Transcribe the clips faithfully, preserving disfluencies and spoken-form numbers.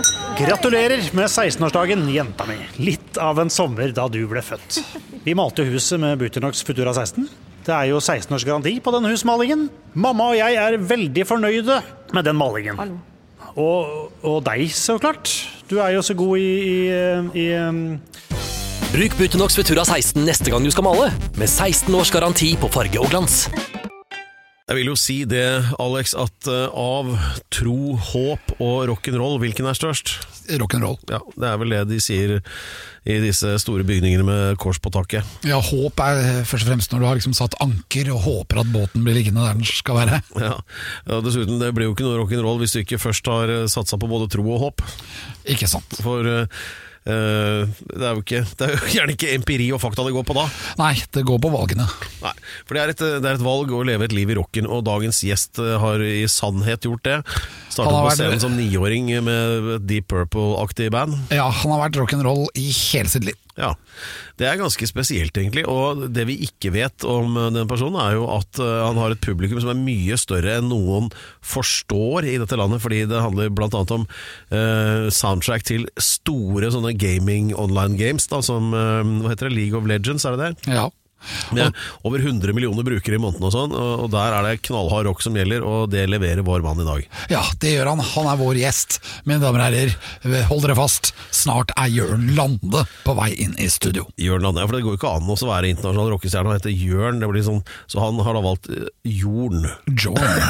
Gratulerer med seksten-årsdagen, jenta mi. Litt av en sommer da du ble født. Vi malte huset med Butonox Futura seksten. Det er jo seksten års garanti på den husmalingen. Mamma og jeg er veldig fornøyde med den malingen. Og, og deg, så klart. Du er jo så god i... i, i um... Bruk Butonox Futura seksten neste gang du skal male, med seksten års garanti på farge og glans. Jeg vil jo si det, Alex, at av tro, håp og rock'n'roll, hvilken er størst? Rock'n'roll. Ja, det er vel det de sier i disse store bygningene med kors på taket. Ja, håp er først og fremst når du har liksom satt anker og håper at båten blir liggende der den skal være. Ja, og dessuten, det blir jo ikke noe rock'n'roll hvis du ikke først har satset på både tro og håp. Ikke sant. For... Uh, det er jo ikke Det er jo gjerne ikke empiri og fakta det går på da. Nei, det går på valgene. Nei, for det er, et, det er et valg å leve et liv i rocken, og dagens gjest har i sannhet gjort det. Startet på scenen vært... som niåring med Deep Purple-aktig band. Ja, han har vært rock'n'roll i hele sitt liv. Ja, det er ganske spesielt egentlig, og det vi ikke vet om den personen er jo at han har et publikum som er mye større enn noen forstår i dette landet, fordi det handler blant annet om uh, soundtrack til store sånne gaming online games da, som, uh, hva heter det, League of Legends, er det det? Ja. Med over hundre millioner brukere i måneden og sånn, og der er det knallhard rock som gjelder, og det leverer vår mann i dag. Ja, det gjør han. Han er vår gjest. Mine damer og herrer, hold dere fast. Snart er Jørn Lande på vei inn i studio. Jørn Lande, ja, for det går jo ikke an å være internasjonal rockestjerne og hete Jørn, det blir sånn, så han har da valgt uh, Jorn. Jorn.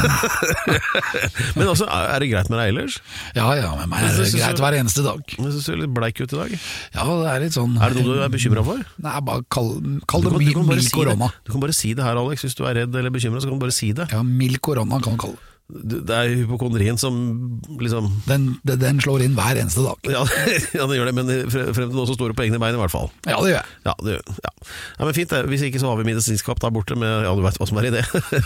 Men altså, er det greit med deg ellers? Ja, ja, med meg er det greit hver eneste dag. Men så ser du litt bleik ut i dag. Ja, det er litt sånn... Er det noe du er bekymret for? Nei, bare kall, kall det mild, mild si korona. Det. Du kan bare si det her, Alex. Hvis du er redd eller bekymret, så kan du bare si det. Ja, mild korona kan du kalle det. Det er hypokondrien som liksom... Den, den slår inn hver eneste dag. Ja, ja, det gjør det, men frem til nå så står du på egne bein i hvert fall. Ja, det gjør jeg. Ja, det gjør ja. Ja, men fint det. Hvis ikke så har vi medisinskap der borte med, ja, du vet hva som er i det.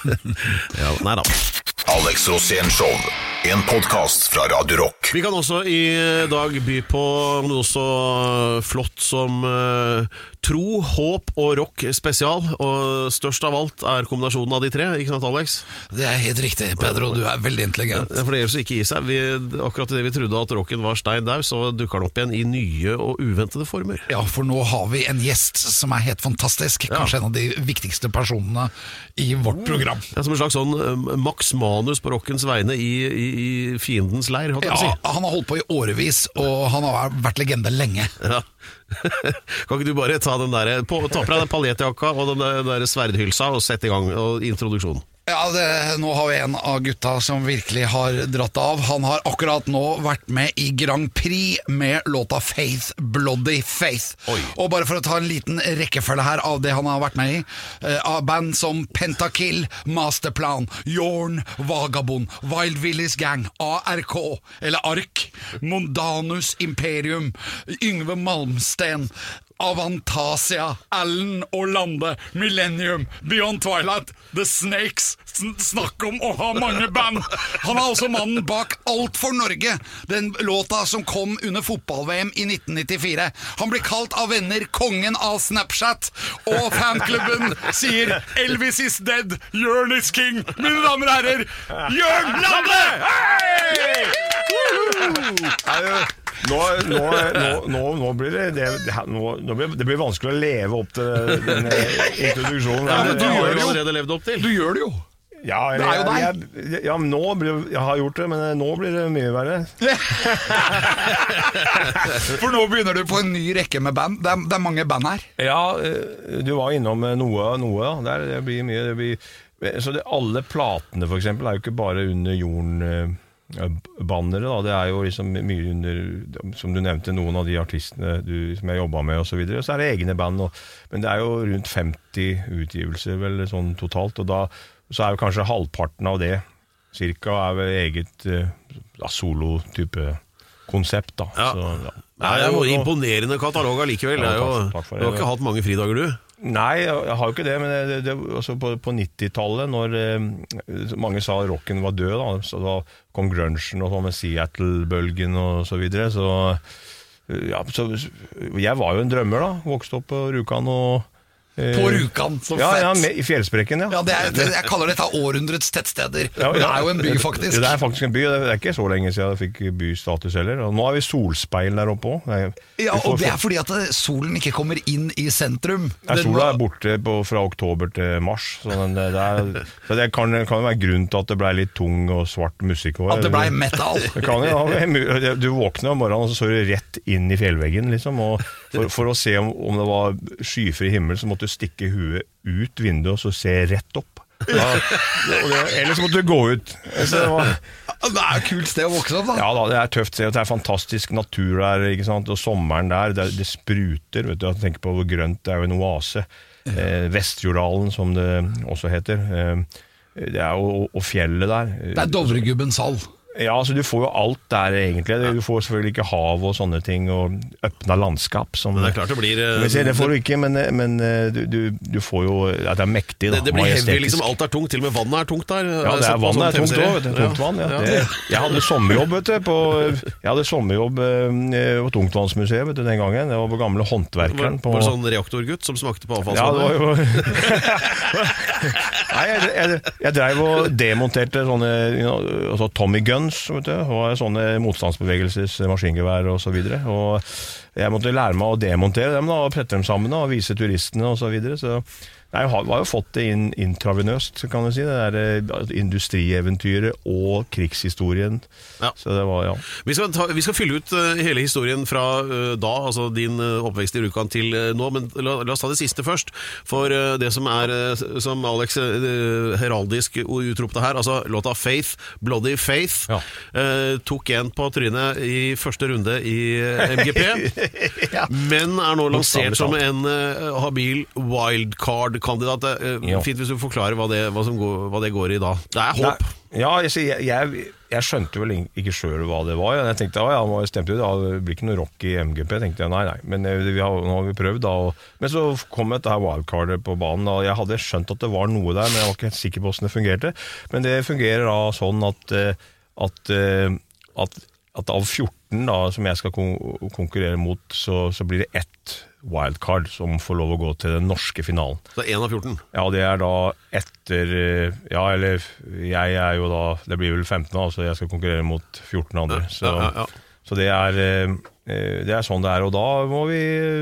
Ja, nei da. Alex Rosén Show, en podcast fra Radio Rock. Vi kan også i dag by på noe så flott som uh, tro, håp og rock spesial, og størst av alt er kombinasjonen av de tre, ikke sant, Alex? Det er helt riktig, Pedro, du er veldig intelligent. Ja, for det gjør så ikke i seg. Vi, akkurat det vi trodde at rocken var stein der, så dukker den opp igjen i nye og uventede former. Ja, for nå har vi en gjest som er helt fantastisk, kanskje ja. En av de viktigste personene i vårt program. Ja, som en slags sånn um, Max Manus på rockens vegne i, i, i fiendens leir, holdt jeg ja, si. Han har holdt på i årevis, og han har vært legende lenge. Ja. Kan ikke du bare ta den der, på, ta på deg den paljetjakka og den der, der sverdhylsa og sette i gang og introduksjonen? Ja, det, nå har vi en av gutta som virkelig har dratt av. Han har akkurat nå vært med i Grand Prix med låta Faith, Bloody Faith. Oi. Og bare for å ta en liten rekkefølge her av det han har vært med i, eh, av band som Pentakill, Masterplan, Jorn, Vagabond, Wild Willis Gang, A R K, eller ARK, Mondanus Imperium, Yngve Malmsten, Avantasia, Allen og Lande, Millennium, Beyond Twilight, The Snakes. Snakk om å ha mange band. Han er også mannen bak Alt for Norge, den låta som kom under fotball-V M i nitten nittifire. Han blir kalt av venner kongen av Snapchat, og fanklubben sier Elvis is dead, Jørn is king. Mine damer og herrer, Jørn Lande! Hei! Nå, nå, nå, nå, nå blir det det, nå, nå blir, det blir vanskelig å leve opp til denne introduksjonen. Ja, men du jeg, gjør jeg, det allerede levd opp til. Du gjør det jo. Ja, jeg, det er jo deg. Jeg, jeg, ja, nå blir, jeg har gjort det, men nå blir det mye verre. For nå begynner du på en ny rekke med band. Det er, det er mange band her. Ja, du var innom noe, noe da. Det blir mye. Det blir, så det, alle platene for eksempel er jo ikke bare under jorden. Bannere da, det er jo liksom mye under, som du nevnte, noen av de artistene du, som jeg jobbet med og så videre, så er det egne band, og, men det er jo rundt femti utgivelser vel sånn totalt, og da så er jo kanskje halvparten av det cirka er vel eget ja, solo-type konsept da. Ja. Så, ja. Det er jo imponerende katalog allikevel. Ja, takk, takk for det. Du har ikke hatt mange fridager du? Nei, jeg har jo ikke det, men det, det, altså på, på nittitallet, når eh, mange sa rocken var død, da, så da kom grunchen og sånn med Seattle-bølgen og så videre, så, ja, så jeg var jo en drømmer da, vokste opp på Rjukan og På Rjukan, så ja, fett. Ja, med, i fjellsprekken, ja. Ja, det er, det, jeg kaller dette århundrets tettsteder. Ja, ja. Det er jo en by, faktisk. Det er faktisk en by, det er ikke så lenge siden jeg fikk bystatus heller. Og nå har vi solspeil der oppe også. Ja, og det er fordi at solen ikke kommer inn i sentrum. Ja, sola er borte på, fra oktober til mars, så det, det, er, så det kan, kan jo være grunn til at det ble litt tung og svart musikk også. At det ble metal. Det kan jo, ja, du våkner om morgenen og så så du rett inn i fjellveggen, liksom, og for, for å se om, om det var skyfri himmel, så måtte du stikke huet ut vinduet og så se rett opp. Ja, det, ellers måtte du gå ut. Så det, var, det er et kult sted å vokse opp, da. Ja da, det er tøft sted. Det er fantastisk natur der, ikke sant? Og sommeren der, det, det spruter. Vet du, jeg tenker på hvor grønt, det er jo en oase. Eh, Vestjordalen, som det også heter. Eh, det er jo, og fjellet der. Det er Dovregubbens hall. Ja, altså du får jo alt der egentlig. Du får selvfølgelig ikke hav og sånne ting, og øppna landskap. Som, men det er klart det blir... Men se, det får du ikke, men, men du, du, du får jo... At det er mektig, da. Det, det blir heavy, liksom. Alt er tungt, til og med vannet er tungt der. Ja, det er vannet er tungt også, vet du. Tungt vann, ja. ja. Det, jeg hadde sommerjobb, vet du, på... Jeg hadde sommerjobb eh, på Tungtvannsmuseet, vet du, den gangen. Det var på gamle håndverkeren. På... Var det sånn reaktorgutt som smakte på avfallsvannet? Ja, det var jo... Nei, jeg, jeg, jeg drev og demonterte sånne, you know, altså Tommy Gunn, vet du, og sånne motstandsbevegelses maskingevær og så videre, og jeg måtte lære meg å demontere dem da, og prette dem sammen da, og vise turistene og så videre, så jeg har jo fått det inn intravenøst, kan du si, det der industrieventyret og krigshistorien, ja. Så det var, ja. Vi skal, ta, vi skal fylle ut uh, hele historien fra uh, da, altså din uh, oppvekst i Rjukan til uh, nå, men la, la oss ta det siste først, for uh, det som er, uh, som Alex uh, heraldisk utropte her, altså låta Faith, Bloody Faith, ja. uh, tok en på trynet i første runde i M G P, ja. Men er nå lansert som en uh, habil wildcard kandidat. Uh, fint hvis du forklarer hva det, hva som går, hva det går i da. Det er håp. Nei. Ja, jeg, jeg, jeg skjønte vel ikke selv hva det var. Jeg tenkte, ja, nå har jeg stemt ut, det blir ikke noe rock i M G P. Jeg tenkte, nei, nei, men vi har, nå har vi prøvd da. Og, men så kom dette her wildcardet på banen, og jeg hadde skjønt at det var noe der, men jeg var ikke helt sikker på hvordan det fungerte. Men det fungerer da sånn at, at, at, at av fjorten da, som jeg skal kon- konkurrere mot, så, så blir det ett wildcard som får lov å gå til den norske finalen. Så en av fjorten? Ja, det er da etter, ja, eller jeg er jo da, det blir vel femten, altså jeg skal konkurrere mot fjorten andre. Så, ja, ja, ja. så det, er, det er sånn det er, og da må vi,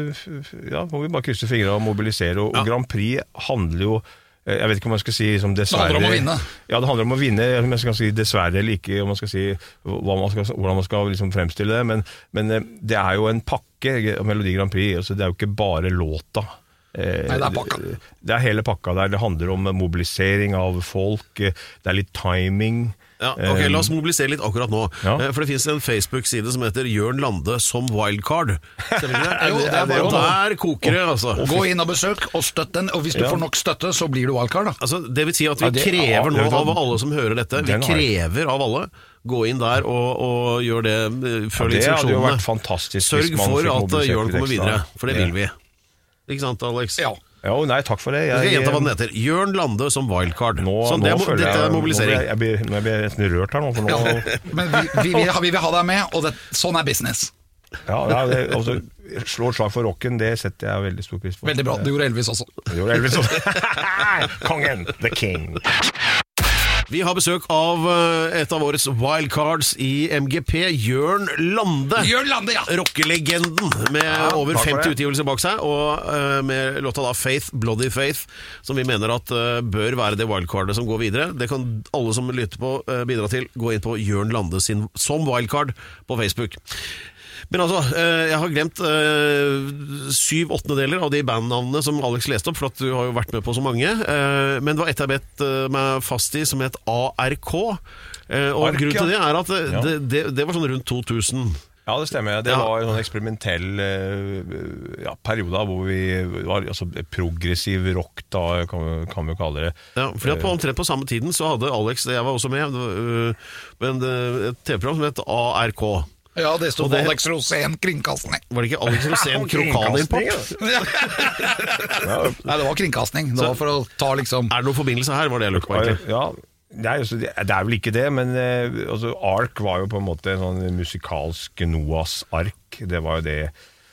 ja, må vi bare krysse fingre og mobilisere, og, ja. Og Grand Prix handler jo, jeg vet ikke om man skal si som dessverre... Det handler om å vinne. Ja, det handler om å vinne, om man skal si dessverre eller ikke, om man skal si hva man skal, hvordan man skal liksom fremstille det, men, men det er jo en pakke, Melodi Grand Prix, altså det er jo ikke bare låta. Nei, det er pakka. Det, det er hele pakka der, det handler om mobilisering av folk, det er litt timing. Ja, ok, la oss mobilisere litt akkurat nå. Ja. For det finnes en Facebook-side som heter Jørn Lande som wildcard. Stemmer ikke det? Jo, det er bare og der koker det, altså. Gå inn og besøk, og støtt den, og hvis du Ja. får nok støtte, så blir du wildcard, da. Altså, det vil si at vi Ja, det- krever ja, nå det- av alle som hører dette, vi Den har jeg. krever av alle, gå inn der og, og gjør det, eh, følg Ja, det hadde jo instruksjonene. vært fantastisk Sørg hvis man for fikk at mobilisert Jørn litt kommer ekstra. videre, for det Ja. vil vi. Ikke sant, Alex? Ja. Jo, nei, takk for det. Jeg skal gjenta hva den heter. Jørn Lande som wildcard. Nå, Så nå det er, mo- føler dette jeg, er mobilisering. Nå blir jeg, jeg, blir, nå blir jeg nesten rørt her nå, for nå... Ja. Men vi, vi, vil, ha- vi vil ha deg med, og det, sånn er business. Ja, ja det, altså, slå et slag for rocken, det setter jeg veldig stor pris på. Veldig bra, det gjorde Elvis også. Det gjorde Elvis også. Kongen, the king. Vi har besøk av eh, et av årets wildcards i M G P, Jørn Lande. Jørn Lande, ja! Rockelegenden med over takk for femti det. utgivelser bak seg, og eh, med låta da Faith, Bloody Faith, som vi mener at eh, bør være det wildcardet som går videre. Det kan alle som lytter på eh, bidra til. Gå inn på Jørn Lande sin, som wildcard på Facebook. Men altså, eh, jeg har glemt eh, syv åttendedeler av de bandnavnene som Alex leste opp, for at du har jo vært med på så mange. Eh, men det var et jeg bet eh, meg fast i som het A R K. Eh, og Ark, grunnen til det ja. er at det, Ja. det, det, det var sånn rundt to tusen. Ja, det stemmer. Det Ja. var en sånn eksperimentell eh, ja, periode hvor vi var altså, progressiv rock, da kan vi, kan vi kalle det. Ja, fordi at på omtrent på samme tiden så hadde Alex, jeg var også med, det var, øh, men det, et T V-program som het A R K. Ja, det stod Og det- Alex Rosén kringkastning. Var det ikke Alex Rosén Krokanin-pop? Nei, det var kringkastning. Det var for å ta liksom... Er det noen forbindelse her, var det jeg lurte på egentlig? Ja, det er, jo- det er vel ikke det, men eh, altså, Ark var jo på en måte en sånn musikalsk Noahs ark. Det var jo det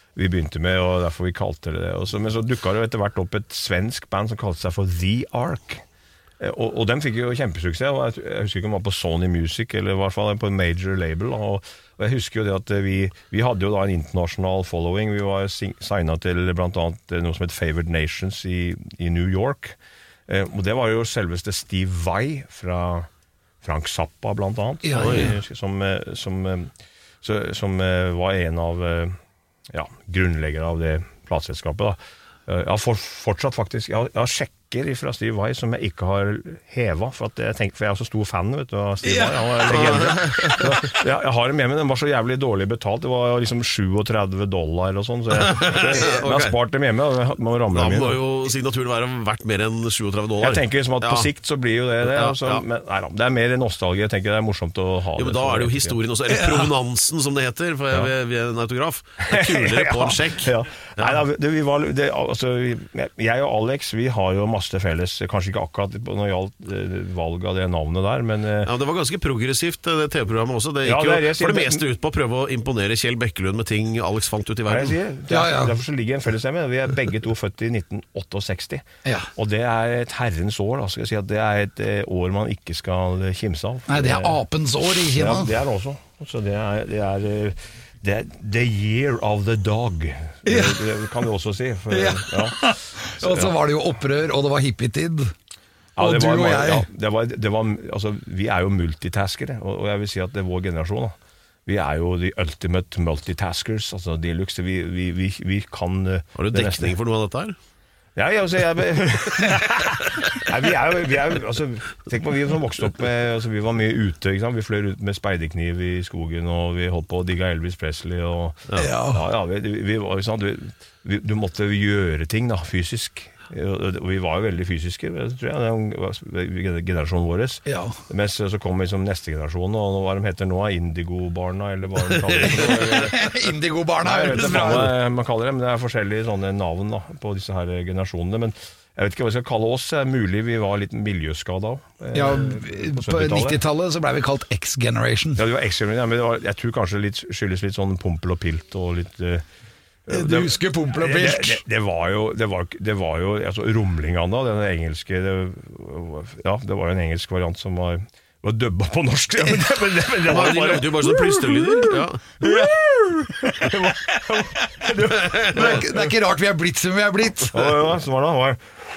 vi begynte med, og derfor vi kalte det det. Og så, men så dukket det etter hvert opp et svensk band som kalte seg for The Ark. Og, og den fikk jo kjempesuksess, og jeg, jeg husker ikke om det var på Sony Music, eller i hvert fall på en major label, og, og jeg husker jo det at vi, vi hadde jo da en internasjonal following, vi var signet til blant annet noe som het Favored Nations i, i New York, eh, og det var jo selveste Steve Vai fra Frank Zappa blant annet, ja, ja. Som, som, som, som var en av ja, grunnleggere av det plateselskapet da. Jeg har for, fortsatt faktisk, jeg har, jeg har sjekker fra Steve Vai som jeg ikke har hevet, for, at jeg, tenker, for jeg er så stor fan vet du, av Steve Vai, han var legende. Jeg, jeg har det med meg, den var så jævlig dårlig betalt, det var liksom syttisju dollar og sånn, så jeg, jeg, jeg har spart det med meg. Da må jo signaturen være verdt mer enn syttisju dollar. Jeg tenker liksom at på ja. sikt så blir jo det det, ja, så, ja. Men, nei, det er mer nostalgi, jeg tenker det er morsomt å ha jo, det. Men da er det jo historien også, eller provenansen som det heter, for jeg, ja. vi er en autograf. Det er kulere på en sjekk. Ja. Ja. Nei, da, det, vi var, det, altså, jeg og Alex, vi har jo masse felles, kanskje ikke akkurat når det gjaldt eh, valg av det navnet der, men eh, ja, det var ganske progressivt det T V-programmet også. Det gikk ja, det er, jo for det meste ut på å prøve å imponere Kjell Bekkelund med ting Alex fant ut i verden. Sier, det er, ja, ja. Derfor så ligger en fellesstemme. Vi er begge to født i nitten sekstiåtte, ja. Og det er et herrens år. Da skal jeg si at det er et eh, år man ikke skal kimse av. Nei, det er apens år i Kina. Ja, det er det også. Så det er, det er eh, Det er the year of the dog, det, ja. det kan du også si. For, ja. Ja. Så, og så var det jo opprør, og det var hippietid. Ja, og du var, og jeg. Ja, det var, det var, altså, vi er jo multitaskere, og, og jeg vil si at det er vår generasjon. Da. Vi er jo the ultimate multitaskers, altså deluxe. Vi, vi, vi, vi kan... Har du dekning for noe av dette her? Ja, altså, jeg, nei, vi er jo, vi er jo altså, tenk på vi som vokste opp med, altså, vi var mye ute, ikke sant? Vi fløy ut med speiderkniv i skogen, og vi holdt på å digge Elvis Presley, og ja, ja, ja vi, vi var jo sånn, du, du måtte gjøre ting da, fysisk. Og vi var jo veldig fysiske, tror jeg, generasjonen vår. Ja. Mens så kom liksom neste generasjon, og hva de heter nå, Indigo-barna, eller hva de kaller det. Indigo-barna, jeg vet ikke hva man kaller det, men det er forskjellige sånne navn da, på disse her generasjonene, men jeg vet ikke hva vi skal kalle oss, det er mulig vi var litt miljøskada også. Ja, på, på nittitallet så ble vi kalt X-generation. Ja, det var X-generation, ja, men det var, jeg tror kanskje litt, skyldes litt sånn pompel og pilt, og litt... Du husker Pompel og Pilt? Det, det, det var jo, det var, det var jo altså, rumlingene, den engelske det, ja, det var jo en engelsk variant som var, var dubba på norsk. Ja, men det, men det, men det var de lagde jo bare sånne plysterlyder. Ja. det, det, er, det er ikke rart vi er blitt som vi er blitt. Ja, ja, så var det var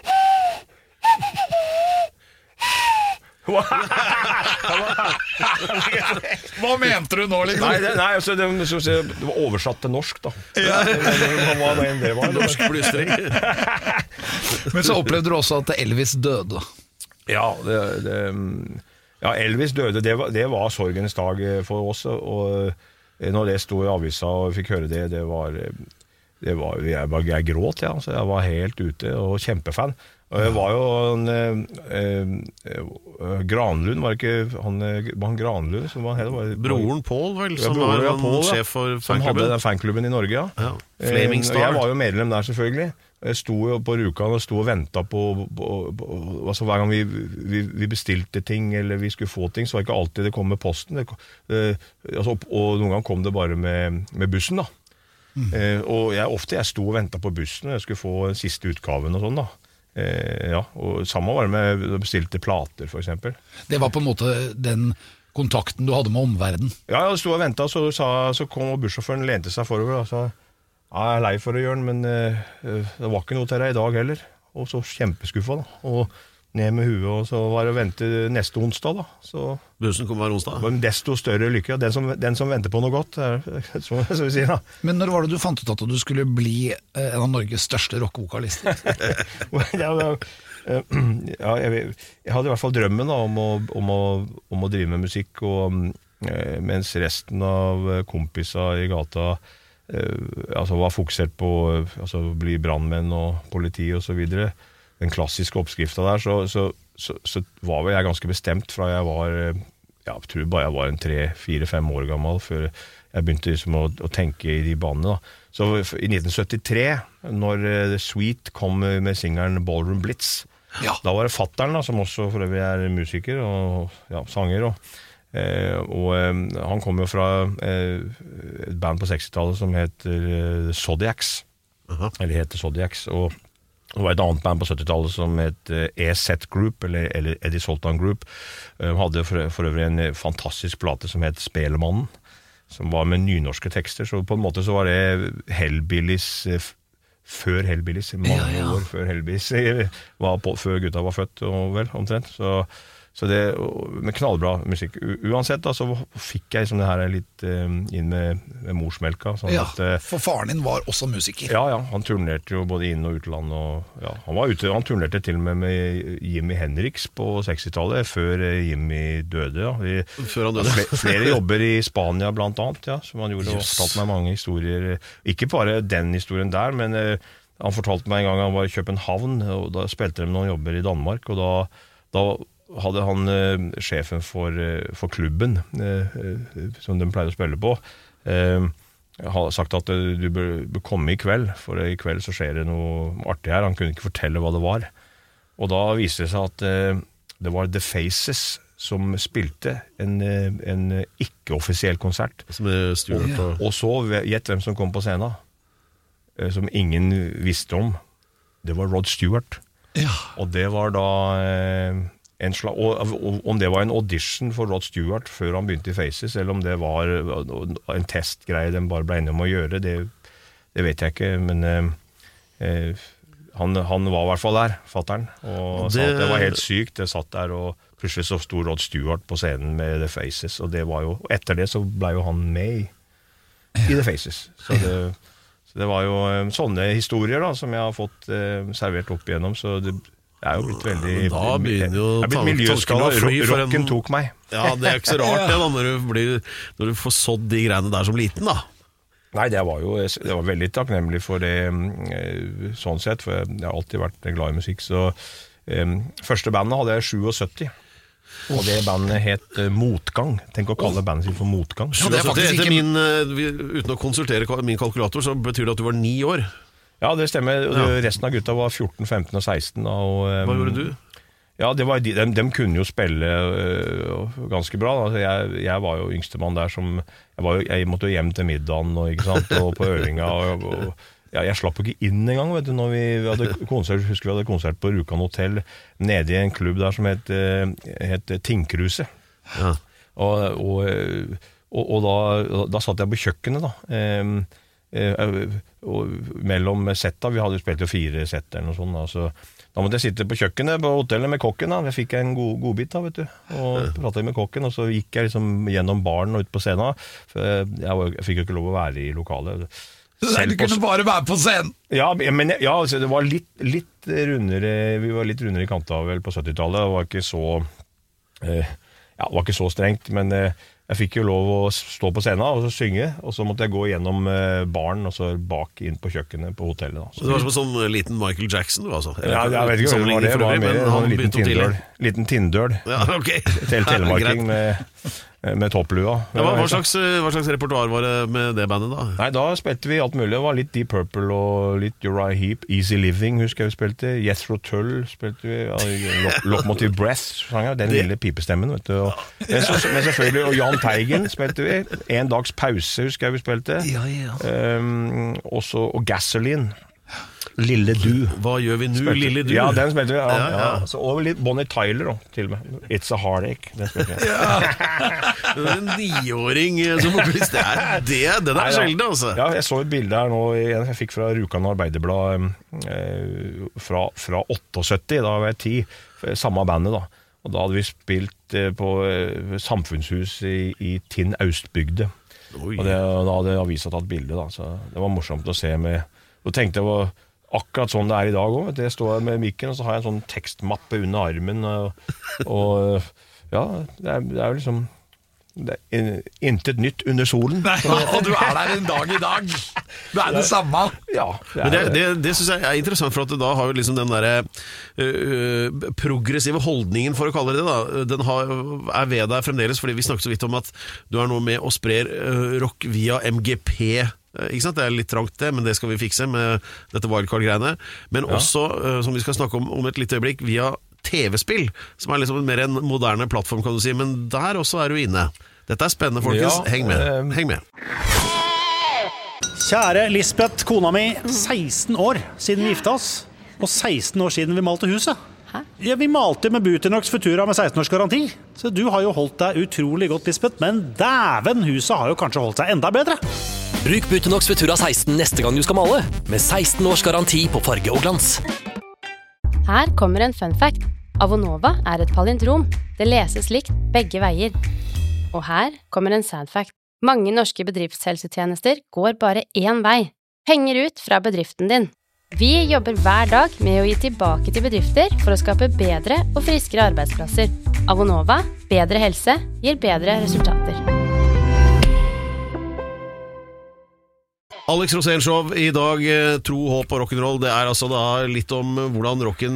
Hva mente du nå, liksom? Nei, det, nei altså, det, det var oversatt til norsk, da. Ja. Det, det, det, det var norsk plystring. Men så opplevde du også at Elvis døde. Ja, det, det, ja Elvis døde, det var, det var sorgens dag for oss. Og når det stod i avisa og fikk høre det, det var, det var jeg, var, jeg gråt, ja. Så jeg var helt ute og kjempefan. Og jeg var jo en, eh, eh, Granlund, var det ikke han, var han Granlund som var, var, Broren Paul, vel, som ja, var ja, Paul, sjef for som hadde den fanklubben i Norge, ja. Ja, Flaming Star. Jeg var jo medlem der selvfølgelig. Jeg sto jo på Rjukan og sto og ventet på, på, på altså hver gang vi, vi, vi bestilte ting eller vi skulle få ting, så var det ikke alltid det kom med posten. Det, det, altså, og noen gang kom det bare med, med bussen da. Mm. Eh, og jeg, ofte jeg sto og ventet på bussen og jeg skulle få den siste utgaven og sånn da. Eh, ja, og samme var det med bestilte plater for eksempel. Det var på en måte den kontakten du hadde med omverden. Ja, jeg sto og ventet, så, sa, så kom bussjåføren, lente seg forover og sa, ja, jeg er lei for å gjøre den, men uh, det var ikke noe til deg i dag heller. Og så kjempeskuffa da, og ned med huet, og så var det å vente neste onsdag da. Så bussen kom hver onsdag? Det var en desto større lykke, den som, den som venter på noe godt, er, som, som vi sier da. Men når var det du fant ut at du skulle bli en av Norges største rockvokalister? ja, ja, ja, jeg, jeg hadde i hvert fall drømmen da, om, å, om, å, om å drive med musikk, og eh, mens resten av kompiser i gata eh, altså var fokusert på altså, å bli brandmenn og politi og så videre, den klassiske oppskriften der, så, så, så, så var jeg ganske bestemt fra jeg var, jeg tror bare jeg var en tre, fire, fem år gammel, før jeg begynte liksom å, å tenke i de banene da. Så i nitten syttitre, når The Sweet kom med singeren Ballroom Blitz, ja. Da var det fatteren da, som også for øvrig er musiker og ja, sanger, og Eh, og eh, han kom jo fra eh, et band på sekstitallet som heter eh, Zodiacs. Uh-huh. Eller heter Zodiacs. Og det var et annet band på syttitallet som het eh, E Z Group, eller, eller Eddie Zoltan Group. Eh, hadde for, for øvrig en fantastisk plate som het Spelemannen, som var med nynorske tekster. Så på en måte så var det Hellbillies eh, før Hellbillies, mange ja, ja. år før Hellbillies var på, før gutta var født, og vel, omtrent. Så Så det, med knallbra musikk. Uansett da, så fikk jeg som det her litt uh, inn med, med morsmelka. Sånn ja, at, uh, for faren din var også musiker. Ja, ja, han turnerte jo både inn- og utland. Og, ja, han var ute, han turnerte til og med med Jimi Hendrix på sekstitallet, før Jimi døde. Ja. Vi, før han døde. Flere, flere jobber i Spania blant annet, ja, som han gjorde, yes. Og fortalte meg mange historier. Ikke bare den historien der, men uh, han fortalte meg en gang han var i København, og da spilte de noen jobber i Danmark, og da, da hadde han eh, sjefen for, eh, for klubben eh, som de pleide å spille på eh, har sagt at eh, du bør, bør komme i kveld, for i kveld så skjer det noe artig her. Han kunne ikke fortelle hva det var, og da viste det seg at eh, det var The Faces som spilte en, en ikke-offisiell konsert og, og så gjett hvem som kom på scenen eh, som ingen visste om. Det var Rod Stewart, ja. Og det var da eh, en slag, og, og om det var en audition for Rod Stewart før han begynte i Faces, eller om det var en testgreie de bare ble enige om å gjøre, det, det vet jeg ikke, men eh, han, han var i hvert fall der, fatteren, og det... sa at det var helt sykt. Det satt der, og plutselig så sto Rod Stewart på scenen med The Faces, og det var jo, og etter det så ble jo han med i, i The Faces, så det, så det var jo sånne historier da, som jeg har fått eh, servert opp igjennom, så det Det er jo blitt veldig... Da begynner jo... Jeg er blitt miljøskala, rocken tok meg. Ja, det er ikke så rart det da, når du, blir, når du får sådd de greiene der som liten da. Nei, det var jo det var veldig takknemlig for det, sånn sett, for jeg har alltid vært glad i musikk, så um, første bandet hadde jeg syttisju, og det bandet het Motgang. Tenk å kalle bandet sitt for Motgang. Ja, det er faktisk ikke... min, uten å konsultere min kalkulator, så betyr det at du var ni år. Ja, det stemmer. Ja. Resten av gutta var fjorten, femten og seksten. Og, um, Hva gjorde du? Ja, det var de, de, de kunne jo spille uh, ganske bra. Altså, jeg, jeg var jo yngstemann der som jeg, var jo, jeg måtte jo hjem til middagen og, ikke sant, og på øvinga. Og, og, ja, jeg slapp jo ikke inn en gang, vet du, når vi, vi hadde konsert. Husker vi hadde konsert på Rjukan hotell nede i en klubb der som het, het Tinkruset. Ja. Og, og, og, og da, da satt jeg på kjøkkenet, da. Um, og mellom setta, vi hadde spilt jo fire sett eller noe sånt, altså, da måtte jeg sitte på kjøkkenet på hotellet med kokken da, jeg fikk en god, god bit da, vet du, og pratet med kokken, og så gikk jeg liksom gjennom baren og ut på scenen, for jeg, jeg, jeg fikk jo ikke lov å være i lokalet. Selv du kunne på, bare være på scenen? Ja, men ja, altså, det var litt, litt rundere, vi var litt rundere i kanta vel på syttitallet, det var ikke så, eh, ja, det var ikke så strengt, men eh, jeg fikk jo lov å stå på scenen og så synge, og så måtte jeg gå gjennom baren og så bak inn på kjøkkenet på hotellet. Da. Så det var som en sånn liten Michael Jackson, du altså? Ja, jeg vet ikke hva det var, det var mer en liten tindøl. Liten tindøl. Ja, ok. Til telemarking med, med topplua. Ja, hva, slags, hva slags repertoar var det med det bandet da? Nei, da spilte vi alt mulig. Det var litt Deep Purple og litt Uriah Heep. Easy Living husker jeg vi spilte. Jethro Tull spilte vi. Ja, Locomotive Breath sang jeg. Den det... lille pipestemmen, vet du. Og, men, så, men selvfølgelig, og Jahn Teigen spilte vi. En dags pause husker jeg vi spilte. Ja, ja. Um, også, og Gasoline. Lille Du. Hva gjør vi nå, Lille Du? Ja, den spilte vi. Ja, ja, ja. Ja. Så, og litt Bonnie Tyler da, til og med. It's a Heartache. Den spilte vi. Ja. En niåring som opplyst det er. Det, den er sjelden, altså. Ja, jeg så et bilde her nå, jeg fikk fra Rjukan Arbeiderblad eh, fra, fra syttiåtte, da var jeg ti, samme bandet da. Og da hadde vi spilt eh, på eh, samfunnshus i, i Tinn Austbygde. Oi. Og det, da hadde avisa tatt bilde da, så det var morsomt å se med. Og tenkte jeg var akkurat sånn det er i dag også. Jeg står med mikken, og så har jeg en sånn tekstmappe under armen, og, og ja, det er, det er jo liksom det er intet nytt under solen. Nei, og du er der en dag i dag. Du er det samme. Ja, det, er Men det, det, det synes jeg er interessant, for at da har jo liksom den der uh, progressive holdningen, for å kalle det det da, den har, er ved deg fremdeles, fordi vi snakket så vidt om at du er nå med og sprer uh, rock via M G P. Ikke sant? Det er litt trangt det, men det skal vi fikse med dette wildcard-greiene. Men ja. også, uh, som vi skal snakke om om et lite øyeblikk, via T V-spill, som er liksom mer en moderne plattform, kan du si, men der også er du inne. Dette er spennende, folkens. Ja, Heng med. eh, Heng med. Kjære Lisbeth, kona mi, seksten år siden vi gifta oss, og seksten år siden vi malte huset. Ja, vi malte med Butonox Futura med seksten års garanti, så du har jo holdt deg utrolig godt, Lisbeth, men dæven, huset har jo kanskje holdt seg enda bedre. Bruk Butonox Futura seksten neste gang du skal male, med seksten års garanti på farge og glans. Her kommer en fun fact. Avonova er et palindrom. Det leses likt begge veier. Og her kommer en sad fact. Mange norske bedriftshelsetjenester går bare én vei. Penger ut fra bedriften din. Vi jobber hver dag med å gi tilbake til bedrifter for å skape bedre og friskere arbeidsplasser. Avonova, bedre helse, gir bedre resultater. Alex Rosénshow i dag, tro, håp og rock'n'roll. Det er altså da litt om hvordan rocken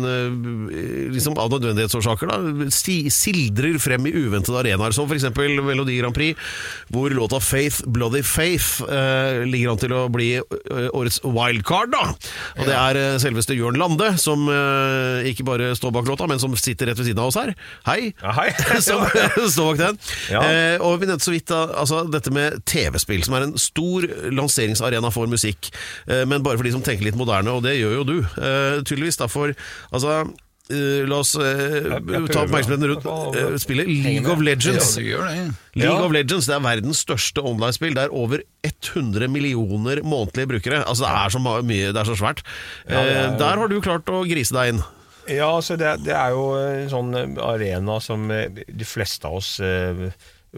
liksom av nødvendighetsårsaker da sildrer frem i uventede arenaer, som for eksempel Melodi Grand Prix, hvor låta Faith, Bloody Faith eh, ligger an til å bli årets wildcard da. Og det er selveste Jørn Lande som eh, ikke bare står bak låta, men som sitter rett ved siden av oss her. Hei! Ja, hei. Som står bak den. Ja. Eh, og vi nevnte så vidt da, altså, dette med T V-spill, som er en stor lanseringsarena for musikk, men bare for de som tenker litt moderne, og det gjør jo du uh, tydeligvis da for, altså uh, la oss uh, jeg, jeg ta oppmerksomheten rundt uh, spillet League of Legends. Ja, det gjør det. League Ja. of Legends, det er verdens største online-spill. Det er over hundre millioner månedlige brukere. Altså det er så mye, det er så svært. Ja, det er, uh, der har du klart å grise deg inn. Ja, så det, det er jo en sånn arena som de fleste av oss eh,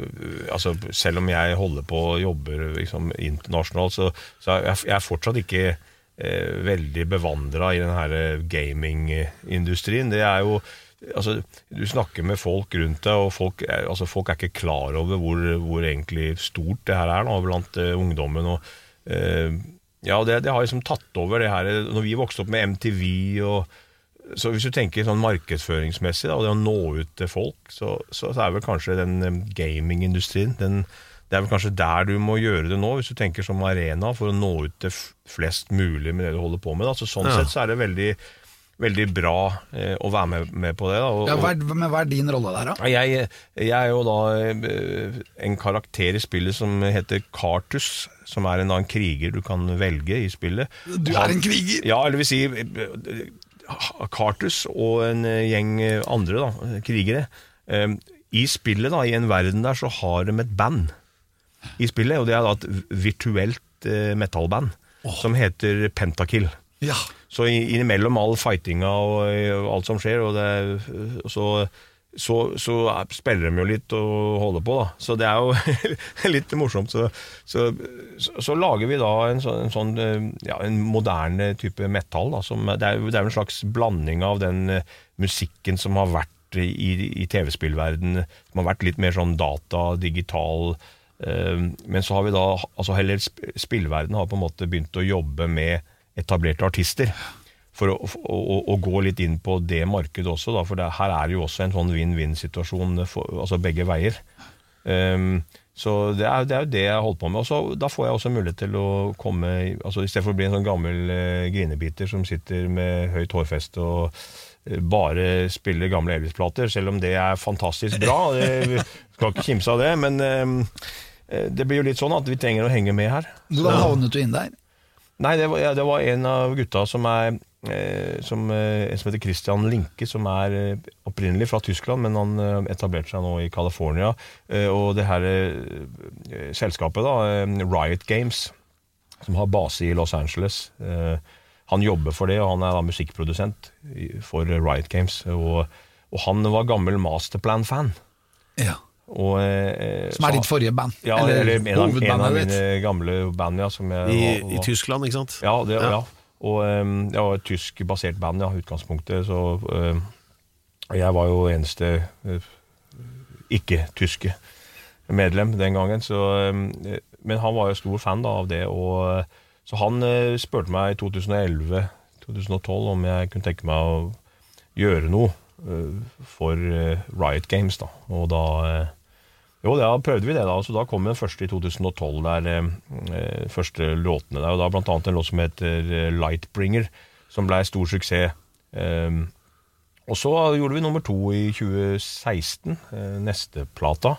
altså selv om jeg holder på og jobber liksom, internasjonalt, så, så er jeg, jeg er fortsatt ikke eh, veldig bevandret i den her gamingindustrien. Det er jo, altså, du snakker med folk rundt deg, og folk er, altså, folk er ikke klar over hvor, hvor egentlig stort det her er nå, blant uh, ungdommen. Og, uh, ja, det, det har liksom tatt over det her, når vi vokste opp med M T V og så hvis du tenker sånn markedsføringsmessig da, og det å nå ut til folk, så, så, så er vel kanskje den um, gamingindustrien, den, det er vel kanskje der du må gjøre det nå, hvis du tenker som arena for å nå ut til flest mulig med det du holder på med. Da. Så sånn ja. sett så er det veldig, veldig bra eh, å være med, med på det. Da. Og, ja, hva, er, men hva er din rolle der da? Jeg, jeg er jo da eh, en karakter i spillet som heter Kartus, som er en, da, en kriger du kan velge i spillet. Du er en kriger? Ja, eller vil si... Eh, Kartus og en gjeng andre da, krigere um, i spillet da, i en verden der så har de et band i spillet, og det er da et virtuelt uh, metalband oh. som heter Pentakill. Ja. Så innimellom all fightinga og, og alt som skjer, og det, så, så, så spiller de jo litt og holder på da, så det er jo litt morsomt. Så, så, så, så lager vi da en sånn, en sånn ja, en moderne type metal da, som, det, er, det er en slags blanding av den uh, musikken som har vært i, i T V-spillverden, som har vært litt mer sånn data, digital, uh, men så har vi da, altså heller sp- spillverden har på en måte begynt å jobbe med etablerte artister, for å, å, å, å gå litt inn på det markedet også, da, for det, her er jo også en sånn win-win-situasjon, for, altså begge veier. Um, så det er, det er jo det jeg holdt på med, og så, da får jeg også mulighet til å komme, altså i stedet for å bli en sånn gammel uh, grinebiter som sitter med høyt hårfeste og uh, bare spiller gamle Elvis-plater, selv om det er fantastisk bra, det, skal ikke kimse av det, men um, det blir jo litt sånn at vi trenger å henge med her. Hvordan havnet du inn der? Nei, det var, ja, det var en av gutta som er eh, som, eh, en som heter Christian Linke, som er eh, opprinnelig fra Tyskland, men han eh, etablerte seg nå i California, eh, og det her eh, selskapet da, eh, Riot Games, som har base i Los Angeles, eh, han jobber for det, og han er da musikkprodusent for Riot Games, og, og han var gammel Masterplan-fan. Ja. Og, eh, som er ditt forrige band? Ja, eller, eller en, av, en av mine gamle band, ja, som jeg, I, var, var, I Tyskland, ikke sant? Ja, det, ja. ja. Og um, jeg var et tysk-basert band, ja, utgangspunktet, så um, jeg var jo eneste uh, ikke-tyske medlem den gangen, så, um, men han var jo stor fan da, av det, og så han uh, spurte meg i tjue elleve til tolv om jeg kunne tenke meg å gjøre noe uh, for uh, Riot Games da, og da uh, Jo, da prøvde vi det da, så da kom den første i tjue tolv der, eh, første låtene der, og da blant annet en låt som heter Lightbringer, som ble stor suksess, eh, Og så gjorde vi nummer to i tjue seksten, neste plata.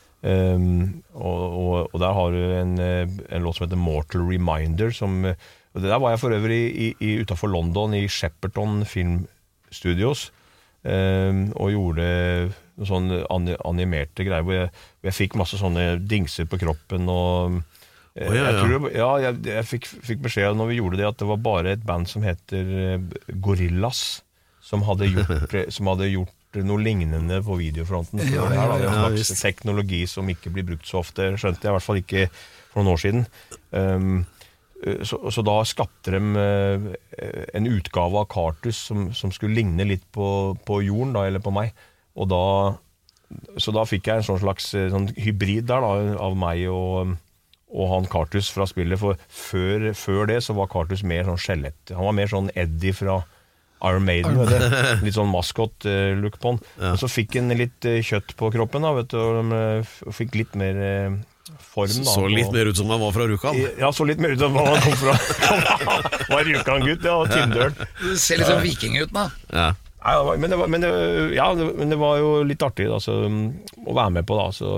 Um, og, og, og der har du en, en låt som heter Mortal Reminder, som, og der var jeg for øvrig i, i, utenfor London i Shepperton Film Studios, um, og gjorde noen sånne animerte greier, hvor jeg, hvor jeg fikk masse sånne dingser på kroppen, og oh, ja, ja. jeg, tror, ja, jeg, jeg fikk, fikk beskjed når vi gjorde det, at det var bare et band som heter Gorillaz, som hadde gjort, som hadde gjort noe lignende på videofronten. Så ja, ja, ja, det er en slags teknologi som ikke blir brukt så ofte, skjønte jeg i hvert fall ikke for noen år siden. Um, så, så da skapte de uh, en utgave av Cartus som, som skulle ligne litt på, på jorden, da, eller på meg. Og da, så da fikk jeg en sånn slags sånn hybrid der da, av meg og, og han Cartus fra spillet, for før, før det så var Cartus mer sånn skjelett. Han var mer sånn Eddie fra Iron Maiden, vet du. Litt sånn maskot-look på han. Ja. Og så fikk han litt kjøtt på kroppen, da, vet du, og fikk litt mer form. Da, så litt og... mer ut som han var fra Rjukan? Ja, så litt mer ut som han kom fra. Var Rjukan-gutt, ja, og Tindøl. Du ser litt sånn viking ut, da. Ja. Ja, men, det var, men, det, ja, men det var jo litt artig da, så, å være med på, da, så...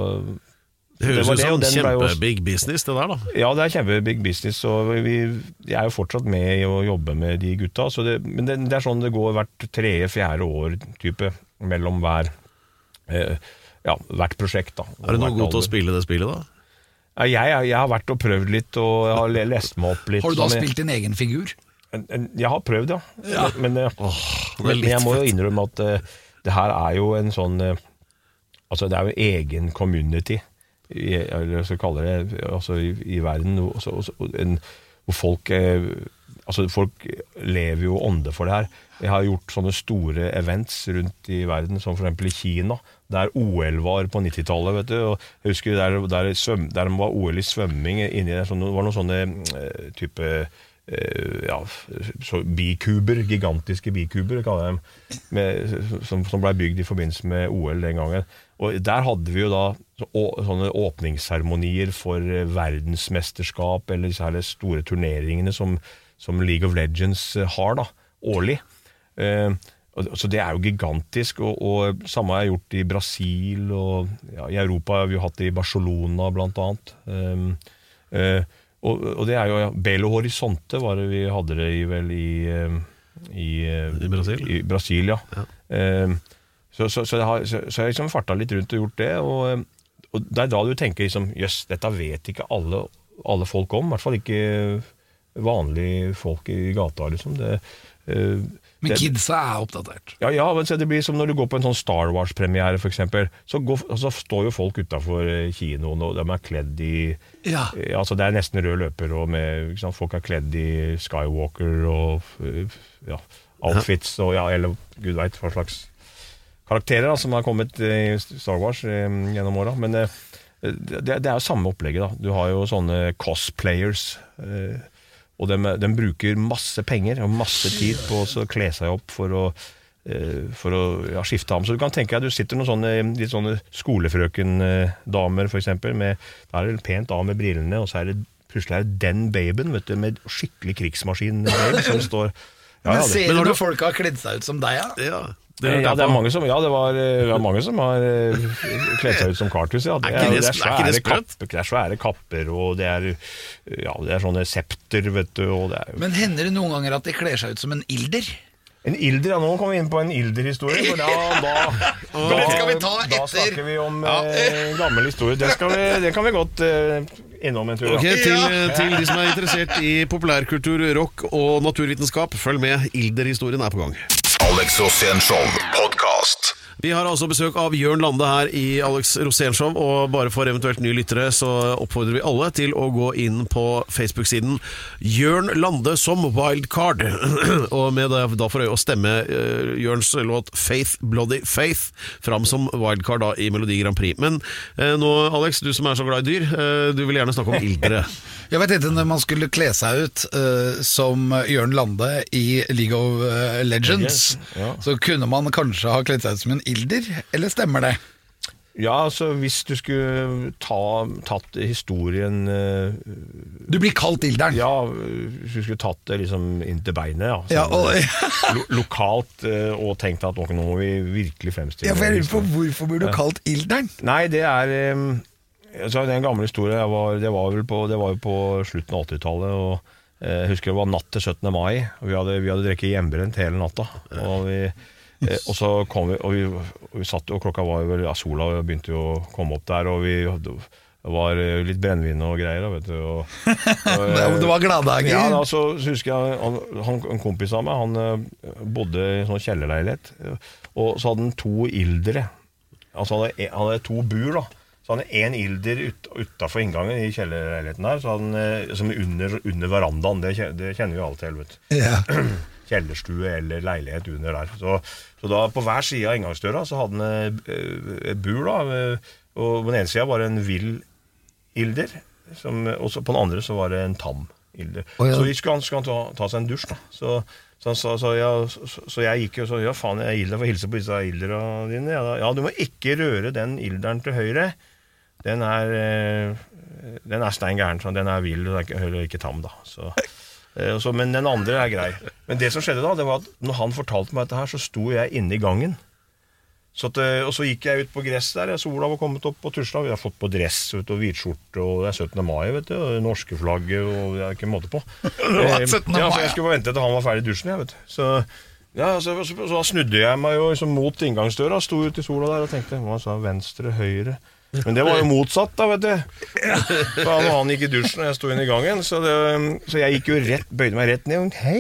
Det høres ut som kjempe-big business, det der da. Ja, det er kjempe-big business, og vi, jeg er jo fortsatt med i å jobbe med de gutta, så det, men det, det er sånn det går hvert tredje, fjerde år type, mellom hver, eh, ja, hvert prosjekt da. Er det noe godt å spille det spillet da? Ja, jeg, jeg har vært og prøvd litt, og jeg har lest meg opp litt. Har du da spilt din egen figur? Jeg har prøvd, ja. ja. Men, men, oh, men jeg må jo innrømme at uh, det her er jo en sånn, uh, altså det er jo egen community, I, eller så kaller det altså i, i verden også, også, en, hvor folk eh, altså folk lever jo ånde for det her. Jeg har gjort sånne store events rundt i verden, som for eksempel i Kina, der O L var på nittitallet, vet du, og jeg husker der, der, svøm, der var O L i svømming inni der, sånn, det var noen sånne eh, type eh, ja, så bikuber, gigantiske bikuber kaller jeg dem, med, som, som ble bygd i forbindelse med O L den gangen. Og der hadde vi jo da sånne åpningsseremonier for verdensmesterskap eller disse her store turneringene som, som League of Legends har da, årlig. Eh, så det er jo gigantisk, og, og samme har jeg gjort i Brasil, og ja, i Europa har vi jo hatt det i Barcelona blant annet. Eh, eh, og, og det er jo, ja, Belo Horizonte var det vi hadde det i, vel i, i, I Brasil, i Brasil ja. ja. Eh, Så, så, så, jeg har, så, så jeg liksom fartet litt rundt og gjort det, og, og det er da du tenker liksom, jøss, dette vet ikke alle, alle folk om, i hvert fall ikke vanlige folk i gata, liksom. Det, uh, men det, kidsa er oppdatert. Ja, ja, men så det blir som når du går på en sånn Star Wars-premiere, for eksempel, så, går, så står jo folk utenfor kinoen, og de er kledd i, ja. altså det er nesten rød løper, og med, ikke sant, folk er kledd i Skywalker, og ja, outfits, og ja, eller Gud vet hva slags karakterer da, som har kommet i Star Wars eh, gjennom året, men eh, det, det er jo samme opplegget da. Du har jo sånne cosplayers, eh, og de, de bruker masse penger og masse tid på å kle seg opp for å, eh, for å ja, skifte ham. Så du kan tenke deg at du sitter noen sånne, litt sånne skolefrøken-damer for eksempel, med, da er det pent av med brillene, og så er det plutselig er det den babyen, vet du, med skikkelig krigsmaskin-babe som står... Ja, men ser du når folk har kledd seg ut som deg, ja? Ja. Det ja, det er mange som, ja, det var, det var mange som har kledd seg ut som Cartus, ja. Det er, det er, svære, kapper, det er svære kapper, og det er, ja, det er sånne septer, vet du. Og det er, men hender det noen ganger at de kler seg ut som en ilder? En ilder, ja, nå kommer vi inn på en ilder-historie, for da, da, da, skal vi ta etter. Da snakker vi om ja. eh, gammel historie. Det, skal vi, det kan vi godt eh, innom en tur. Ok, til, til de som er interessert i populærkultur, rock og naturvitenskap, følg med, ilder-historien er på gang. Alex Rosén Show podcast. Vi har altså besøk av Jørn Lande her i Alex Rosén Show, og bare for eventuelt nye lyttere så oppfordrer vi alle til å gå inn på Facebook-siden Jørn Lande som wildcard, og med det da for øye å stemme uh, Jørns låt Faith Bloody Faith fram som wildcard da i Melodi Grand Prix. Men uh, nå, Alex, du som er så glad i dyr, uh, du vil gjerne snakke om ildre. Jeg vet ikke, når man skulle kle seg ut uh, som Jørn Lande i League of uh, Legends, ja. Så kunne man kanskje ha kledd seg ut som en ilder, eller stemmer det? Ja, altså hvis du skulle ta, tatt historien uh, Du blir kalt Ilderen. Ja, hvis du skulle tatt det liksom inn til beinet, ja, ja og, lo lokalt uh, og tenkt at nå må vi virkelig fremstille. Ja, for jeg lurer på hvorfor blir du ja. kalt Ilderen? Nei, det er um, altså, det er en gammel historie. Jeg var, det, var vel på, det var jo på slutten av åttitallet, og uh, jeg husker det var natt til syttende mai, og vi hadde, vi hadde drukket hjemmebrent hele natta, og vi Eh, og så kom vi, og vi, og vi satt, og klokka var jo vel, ja, sola begynte jo å komme opp der, og vi, det var litt brennvin og greier, vet du. Og, og, det var gladdager. Ja, da, så, så husker jeg, han, han, en kompis av meg, han bodde i en sånn kjellerleilighet, og så hadde han to ildere. Altså han hadde, han hadde to bur da. Så han hadde en ilder ut, utenfor inngangen i kjellerleiligheten der, så han, som under, under verandaen, det, det kjenner vi alle til, vet du. Ja. Kjellerstue eller leilighet under der. Så, så da på hver side av inngangsdøra så hadde han et bur da, og på den ene siden var det en vill ilder, som, og så på den andre så var det en tam ilder. Oh, ja. Så vi skulle, skulle han ta, ta seg en dusj da. Så, så, så, så, jeg, så, så jeg gikk jo så, ja faen, jeg er ilder, for å hilse på disse ilderne dine. Ja, ja, du må ikke røre den ilderen til høyre. Den er, den er stein gæren, den er vill, den er ikke, ikke tam da. Så... Så, men den andre er grei. Men det som skjedde da, det var at når han fortalte meg dette her, så sto jeg inne i gangen. Så at, og så gikk jeg ut på gress der, sola var kommet opp på Tursdag, vi har fått på dress vet du, og hvitskjorte, og det er syttende mai, vet du, og norske flagget, og det er ikke måte på. Ja, så jeg skulle bare vente til han var ferdig i dusjen, jeg vet du. Så, ja, så, så, så, så snudde jeg meg jo liksom, mot inngangsdøra, sto ut i sola der og tenkte, hva sa venstre, høyre... Men det var jo motsatt da, vet du. For han, han gikk i dusjen og jeg stod inne i gangen, så, det, så jeg gikk jo rett, bøyde meg rett ned, og hei,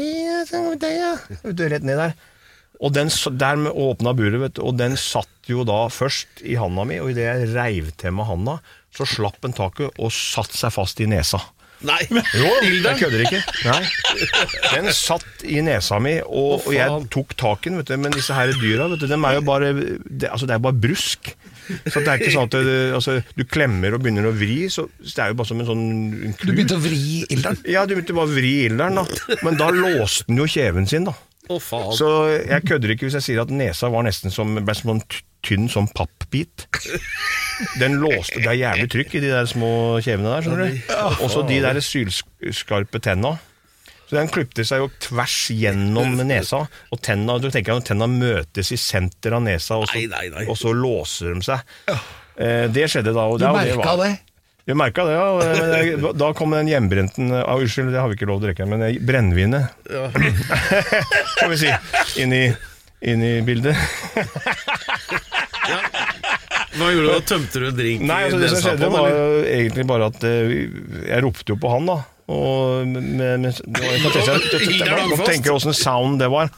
jeg rett ned der. Og den, der med åpnet buret, vet du, og den satt jo da først i handa mi, og i det jeg reiv til med handa, så slapp den taket og satt seg fast i nesa. Nei, jo, jeg kødder ikke. Nei. Den satt i nesa mi, og, og jeg tok taken, vet du, men disse her dyra, vet du, de er jo bare, det, altså det er bare brusk. Så det er ikke sånn at det, altså, du klemmer og begynner å vri, så det er jo bare som en sånn en Du begynte å vri ilderen? Ja, du begynte bare å vri ilderen da. Men da låste den jo kjeven sin da. Å, faen. Så jeg kødder ikke hvis jeg sier at nesa var nesten som, ble som en tynn som pappbit. Den låste, det er jævlig trykk i de der små kjevene der, skjønner du? Og så de der sylskarpe tenna. Så den klippte seg jo tvers gjennom nesa, og tenna, du tenker at tenna møtes i senter av nesa, og så, nei, nei, nei. Og så låser de seg. Eh, det skjedde da. Og du det, merket det? det? Jeg merket det, ja. Da kom den hjembrenten, ah, unnskyld, det har vi ikke lov å drikke, men brennvinet, ja. Skal vi si, inn i, inn i bildet. Ja. Hva gjorde du da? Tømte du en drink? Nei, altså det som skjedde var jo egentlig bare at uh, jeg ropte jo på han da, og med, med, jeg kan tenke, jeg, jeg, jeg tenker hvordan sound det var.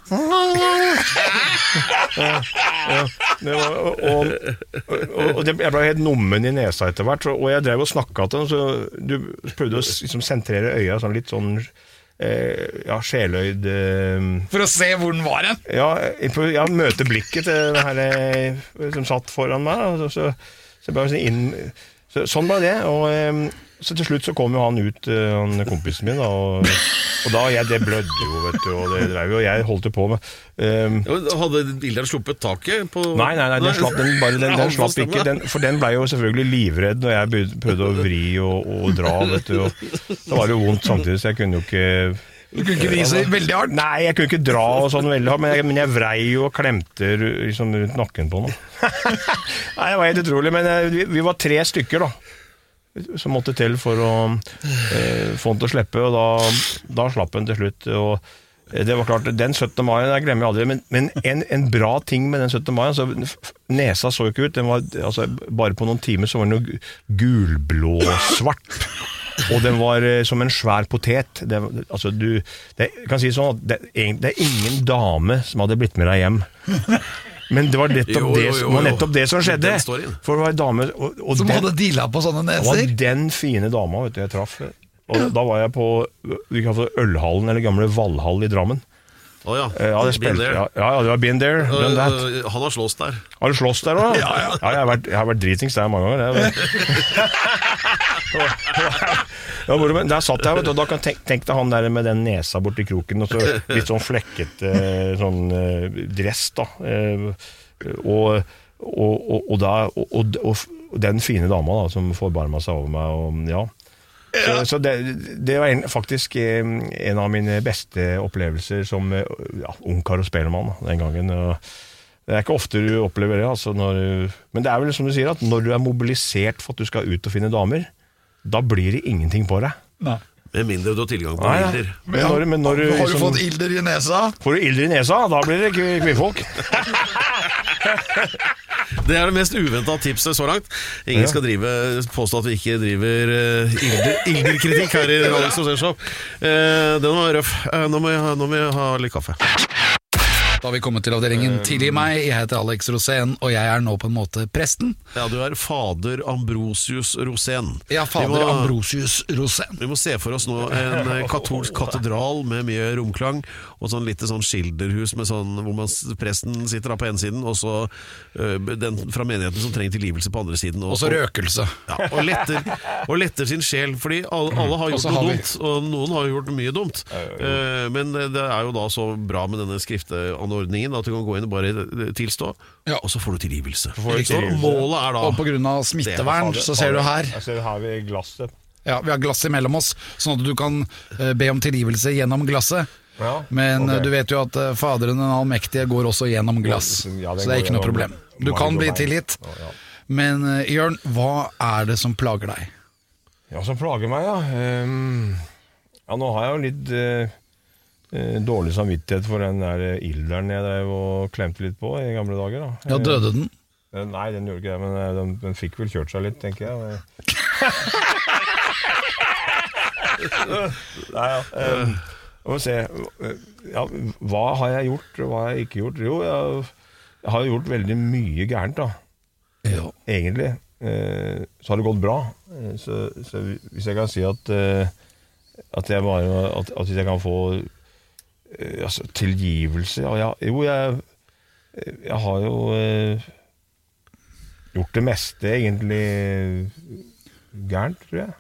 Ja, ja, det var og, og, og det, jeg ble helt nummen i nesa etter hvert, og jeg drev og snakket til den, så du prøvde å liksom, sentrere øya sånn litt sånn eh, ja, sjeløyd eh, for å se hvor den var hen? Ja, ja, møte blikket til den her som satt foran meg, så, så, så bare sånn inn så, sånn var det, og eh, så til slutt så kom jo han ut, han kompisen min, da, og, og da, jeg, det blødde jo, vet du, og det drev jo, og jeg holdt det på med. Um, Hadde Ilderen sluppet taket på... Nei, nei, nei, den slapp, den, bare, den, den slapp ikke, den, for den ble jo selvfølgelig livredd når jeg prøvde å vri og, og dra, vet du, og det var jo vondt samtidig, så jeg kunne jo ikke... Du kunne ikke vise veldig hardt? Nei, jeg kunne ikke dra og sånn veldig hardt, men jeg, men jeg vrei jo og klemte liksom, rundt nakken på noe. Nei, det var helt utrolig, men vi, vi var tre stykker da, som måtte til for å eh, få den til å slippe, og da, da slapp den til slutt, og det var klart, den syttende mai, jeg glemmer jeg aldri, men, men en, en bra ting med den syttende mai, altså, nesa så ikke ut, den var, altså, bare på noen timer så var den jo gulblå svart, og den var eh, som en svær potet. Det, altså, du, det, jeg kan si sånn at det, det er ingen dame som hadde blitt med deg hjem. Men det var nettopp, jo, jo, jo, jo. Det, var nettopp det som skjedde. For det var en dame og, og som den, hadde dealet på sånne neser. Det var den fine dama, vet du, jeg traff. Og da var jeg på Ølhallen, eller gamle Valhall i Drammen. Å oh, ja, ja, det spilte, ja, ja, det var been there, done that. Uh, han har slåss der. Har du slåss der også? Ja, ja. Ja, jeg har vært, jeg har vært dritings der mange ganger. Ja, men der satt jeg, vet du, og da kan tenk, tenk deg han der med den nesa bort i kroken, og så litt sånn flekket sånn dress da, og og, og, og, da, og, og, og den fine dama da, som forbarmet seg over meg, og ja. Så, så det, det var en, faktisk en av mine beste opplevelser som ja, ungkar og spellemann den gangen. Og det er ikke ofte du opplever det, altså når, men det er vel som du sier, at når du er mobilisert for at du skal ut og finne damer, da blir det ingenting på deg. Nei. Med mindre du har tilgang på Nei, ja. ilder. Men når, men når, Har du liksom, fått ilder i nesa? Får du ilder i nesa, da blir det kvinnfolk. Det er det mest uventet tipset så langt. Ingen Ja. skal drive, påstå at vi ikke driver uh, ilder, ilderkritikk her i Alex Rosén-show. Uh, den var røff. Uh, nå, må jeg, ha- nå må jeg ha litt kaffe. Da har vi kommet til avdelingen Tilgi meg. Jeg heter Alex Rosén, og jeg er nå på en måte presten. Ja, du er fader Ambrosius Rosén. Ja, fader Vi må- Ambrosius Rosén. Vi må se for oss nå en eh, katolsk katedral med mye romklang, og sånn lite sånn skilderhus med sånn, hvor man, presten sitter da på ene siden, og så øh, den fra menigheten som trenger tilgivelse på andre siden. Og så røkelse. Ja, og, letter, og letter sin sjel, fordi alle, alle har Og gjort så noe har vi- dumt, og noen har gjort mye dumt. Eh, men det er jo da så bra med denne skrifteanordningen at du kan gå inn og bare tilstå, Ja. og så får du tilgivelse. får du Så tilgivelse. målet er da Og på grunn av smittevern, så ser du her. Jeg ser her ved glasset. Ja, vi har glass imellom oss, sånn at du kan eh, be om tilgivelse gjennom glasset. Ja, Men eh, ok. du vet jo at eh, Faderen den allmektige går også gjennom glass, Ja, det så det er går ikke noe gjennom- problem. Du Mange kan bli går tilgitt. veien. Ja, ja. Men eh, Jørn, hva er det som plager deg? Ja, som plager meg, ja. Ehm, ja, nå har jeg jo litt eh, eh, dårlig samvittighet for den der eh, ilderen jeg drev og klemte litt på i gamle dager. Da. Ja, døde den? Eh, Nei, den gjorde ikke det, men eh, den, den fikk vel kjørt seg litt, tenker jeg. Nei, ja. Um, må se. Ja, hva har jeg gjort, og hva har jeg ikke gjort? Jo, jeg, jeg har gjort veldig mye gærent, da. Ja. Egentlig. Eh, så har det gått bra. Eh, så, så hvis jeg kan si at eh, at jeg bare at, at hvis jeg kan få eh, altså, tilgivelse ja, ja, Jo, jeg jeg har jo eh, gjort det meste egentlig gærent, tror jeg.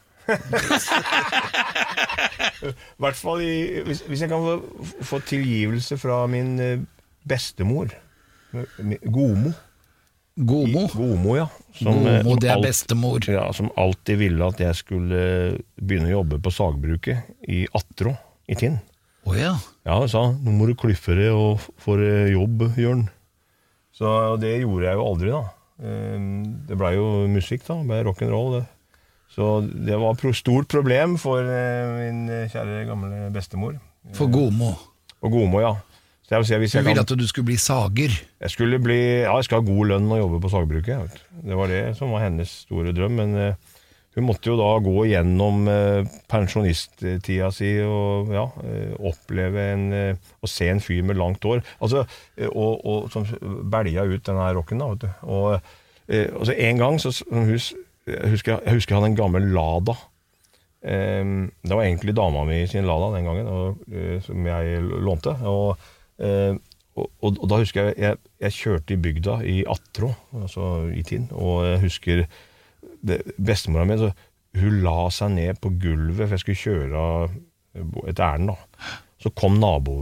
I hvert fall i, hvis, hvis jeg kan få, få tilgivelse fra min eh, bestemor, mi- Gomo. Gomo? Gomo, ja. Som, eh, Gomo, som det er alt- bestemor. Ja, som alltid ville at jeg skulle begynne å jobbe på sagbruket i Attrå, i Tinn. Å ja. Ja, hun sa, nå må du klyffe det og få deg jobb, Jørn. Så og det gjorde jeg jo aldri, da. Eh, Det ble jo musikk, da. Det ble rock'n'roll, det. Så det var et stort problem for eh, min kjære gamle bestemor. For Gomo. Og Gomo, ja. Så jeg vil si, hvis Hun jeg ville kan... at du skulle bli sager. Jeg skulle bli, ja, jeg skal ha god lønn og jobbe på sagbruket. jeg vet. Det var det som var hennes store drøm, men eh, hun måtte jo da gå gjennom eh, pensjonisttida si og ja, eh, oppleve en, eh, og se en fyr med langt hår. Altså, eh, og, og som belja ut denne rocken da, vet du. Og eh, altså en gang, så, som hus, jeg, husker, jeg husker jeg hadde en gammel Lada. Eh, det var egentlig dama mi sin Lada den gangen, og, eh, som jeg lånte. Og Eh, og, og, og da husker jeg, jeg jeg kjørte i bygda i Attrå, altså i Tinn, og jeg husker det, bestemora mi, så hun la seg ned på gulvet for jeg skulle kjøre et ærend da. Så kom nabo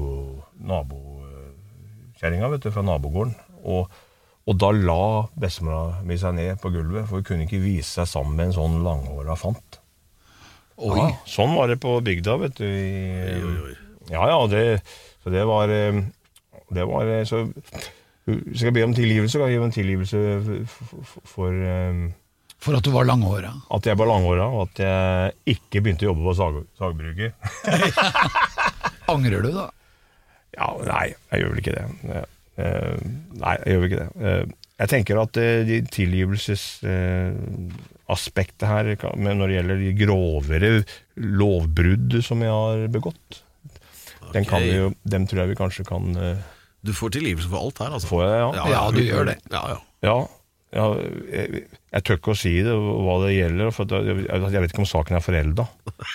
nabokjerringa, vet du, fra nabogården, og, og da la bestemora mi seg ned på gulvet, for hun kunne ikke vise seg sammen med en sånn langhåra fant. Oi. Ja, sånn var det på bygda, vet du. I, ja, ja, det, så det var, eh, det var eh, så, hvis jeg skal be om tilgivelse, kan jeg gi om tilgivelse for, for, for eh, For at du var langhåra. at jeg var langhåra, og at jeg ikke begynte å jobbe på sag, sagbruket. Angrer du da? Ja, nei, jeg gjør vel ikke det. Eh, eh, nei, jeg gjør vel ikke det. Eh, jeg tenker at eh, de tilgivelsesaspektet eh, her, kan- men når det gjelder de grovere lovbrudd som jeg har begått, den kan vi jo, dem tror jeg vi kanskje kan eh, Du får tilgivelse for alt her, altså. få, ja. Ja, du gjør det. Ja, ja. Ja, ja jeg, jeg tør ikke å si det, hva det gjelder, for at jeg, jeg vet ikke om saken er forelda.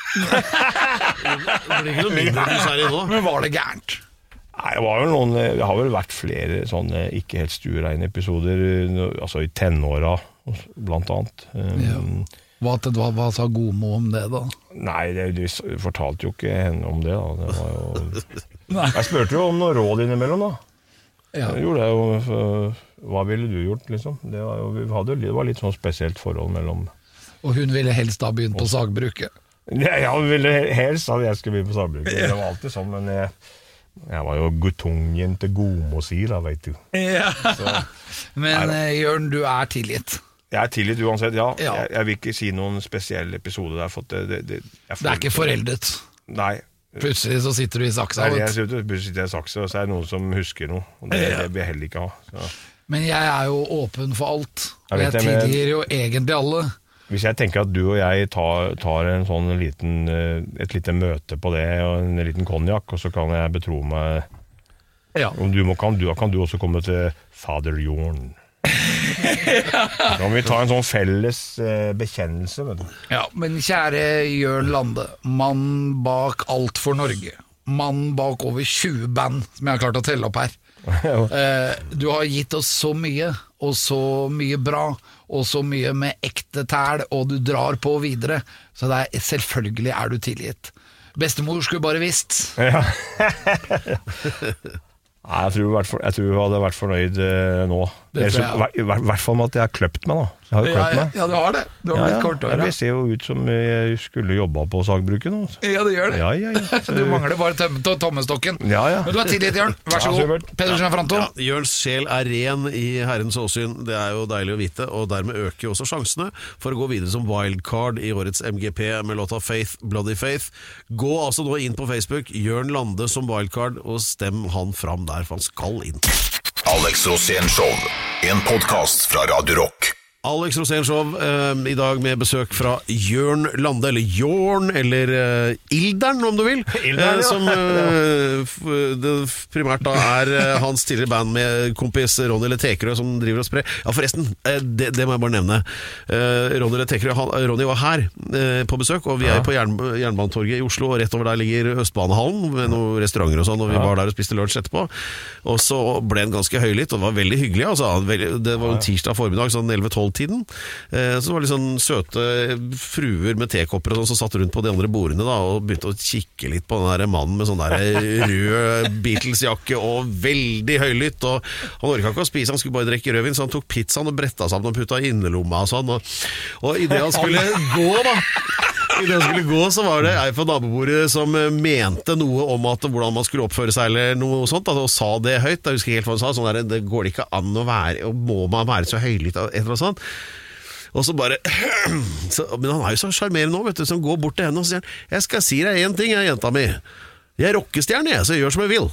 Det blir ikke noe mindre nysgjerrig nå. Men var det gærent? Nei, det var jo noen, det har vel vært flere sånne ikke helt stuereine episoder, altså i tenåra, blant annet. Ja. Hva, hva, hva sa Gomo om det da? Nei, det, de fortalte jo ikke henne om det, da. Det var jo... Nei. Jeg spurte jo om noe råd innimellom, da. Ja. Jeg gjorde det jo, for, hva ville du gjort, liksom? Det var, jo, vi hadde, det var litt sånn spesielt forhold mellom... Og hun ville helst da begynne på sagbruket. Ja, jeg ville helst at jeg skulle begynne på sagbruket. Det var alltid sånn, men jeg, jeg var jo guttungen til Gomosi, da, vet du. Ja. Men eh, Jørn, du er tilgitt. Jeg er tilgitt uansett, ja. Ja. Jeg, jeg vil ikke si noen spesiell episode der, for det, det, det, jeg Det er ikke foreldet. Nei. Plutselig så sitter du i saksa. Nei, vet jeg du. sitter, sitter i saksa, og så er det noen som husker noe. Og det, det vil jeg heller ikke ha. Så. Men jeg er jo åpen for alt. Jeg Og vet jeg det, men- tilgir jo egentlig alle. Hvis jeg tenker at du og jeg tar, tar en sånn liten, eh, et lite møte på det, og en liten konjakk, og så kan jeg betro meg... Ja. Om du må, kan, du, kan du også komme til Fader Jorn. Da kan vi ta en sånn felles eh, bekjennelse, vet du. Ja, men kjære Jørn Lande, mann bak Alt for Norge. Mann bak over tjue band som jeg har klart å telle opp her. Eh, du har gitt oss så mye, og så mye bra, og så mye med ekte tæl, og du drar på videre. Så det er, selvfølgelig er du tilgitt. Bestemor skulle bare visst. Ja. Nei, jeg tror, i hvert fall- jeg tror jeg hadde vært fornøyd eh, nå. Det Jeg tror synes- I hvert- hvert fall med at jeg har kløpt meg, da. Jeg har jo Ja, kløpt ja, meg. ja, du har det. Du har Ja, blitt ja. korthåret. Det ser jo ut som jeg skulle jobba på sagbruket nå. Ja, det gjør det. Ja, ja, ja. Du mangler bare tøm to tommestokken. Ja, ja. Men du er tilgitt, Jørn. Vær så Ja, god. supert. Pedersen Franto. Ja, Jørns sjel er ren i Herrens åsyn. Det er jo deilig å vite, og dermed øker jo også sjansene for å gå videre som wildcard i årets M G P med låta Faith, Bloody Faith. Gå altså nå inn på Facebook, Jørn Lande som wildcard, og stem han fram der, for han skal inn. Alex Rosén Show, en podcast fra Radio Rock. Alex Rosén Show, eh, i dag med besøk fra Jørn Lande, eller Jorn, eller eh, Ildern, om du vil. Ildern, ja. eh, som eh, f- det primært da er eh, hans tidligere band med kompis Ronny Letekerø som driver og sprer. Ja, forresten, eh, det, det må jeg bare nevne. Eh, Ronny Letekerø, han, Ronny var her eh, på besøk, og vi er på Jern, Jernbanetorget i Oslo, og rett over der ligger Østbanehallen med noen restauranter og sånn, og vi var der og spiste lunsj etterpå. Og så ble han ganske høylytt, og det var veldig hyggelig. Altså. Det var en tirsdag formiddag, sånn elleve tolv tiden. Så det var litt sånn søte fruer med tekopper og sånn som satt rundt på de andre bordene da, og begynte å kikke litt på den der mannen med sånn der rød Beatles-jakke og veldig høylytt, og han orket ikke å spise, han skulle bare drikke rødvin, så han tok pizzaen og bretta sammen og putta i innerlomma og sånn, og, og i det han skulle gå da I det han skulle gå, så var det ei på nabobordet som mente noe om at hvordan man skulle oppføre seg eller noe sånt, da, og sa det høyt. Jeg husker helt hva han sa, sånn der, det går det ikke an å være, og må man være så høylytt et eller annet sånt. Og så bare så, men han er jo så charmerende nå, vet du, som går bort til henne og sier, jeg skal si deg en ting, jeg, jenta mi. Jeg er rockestjerne, jeg, så jeg gjør som jeg vil.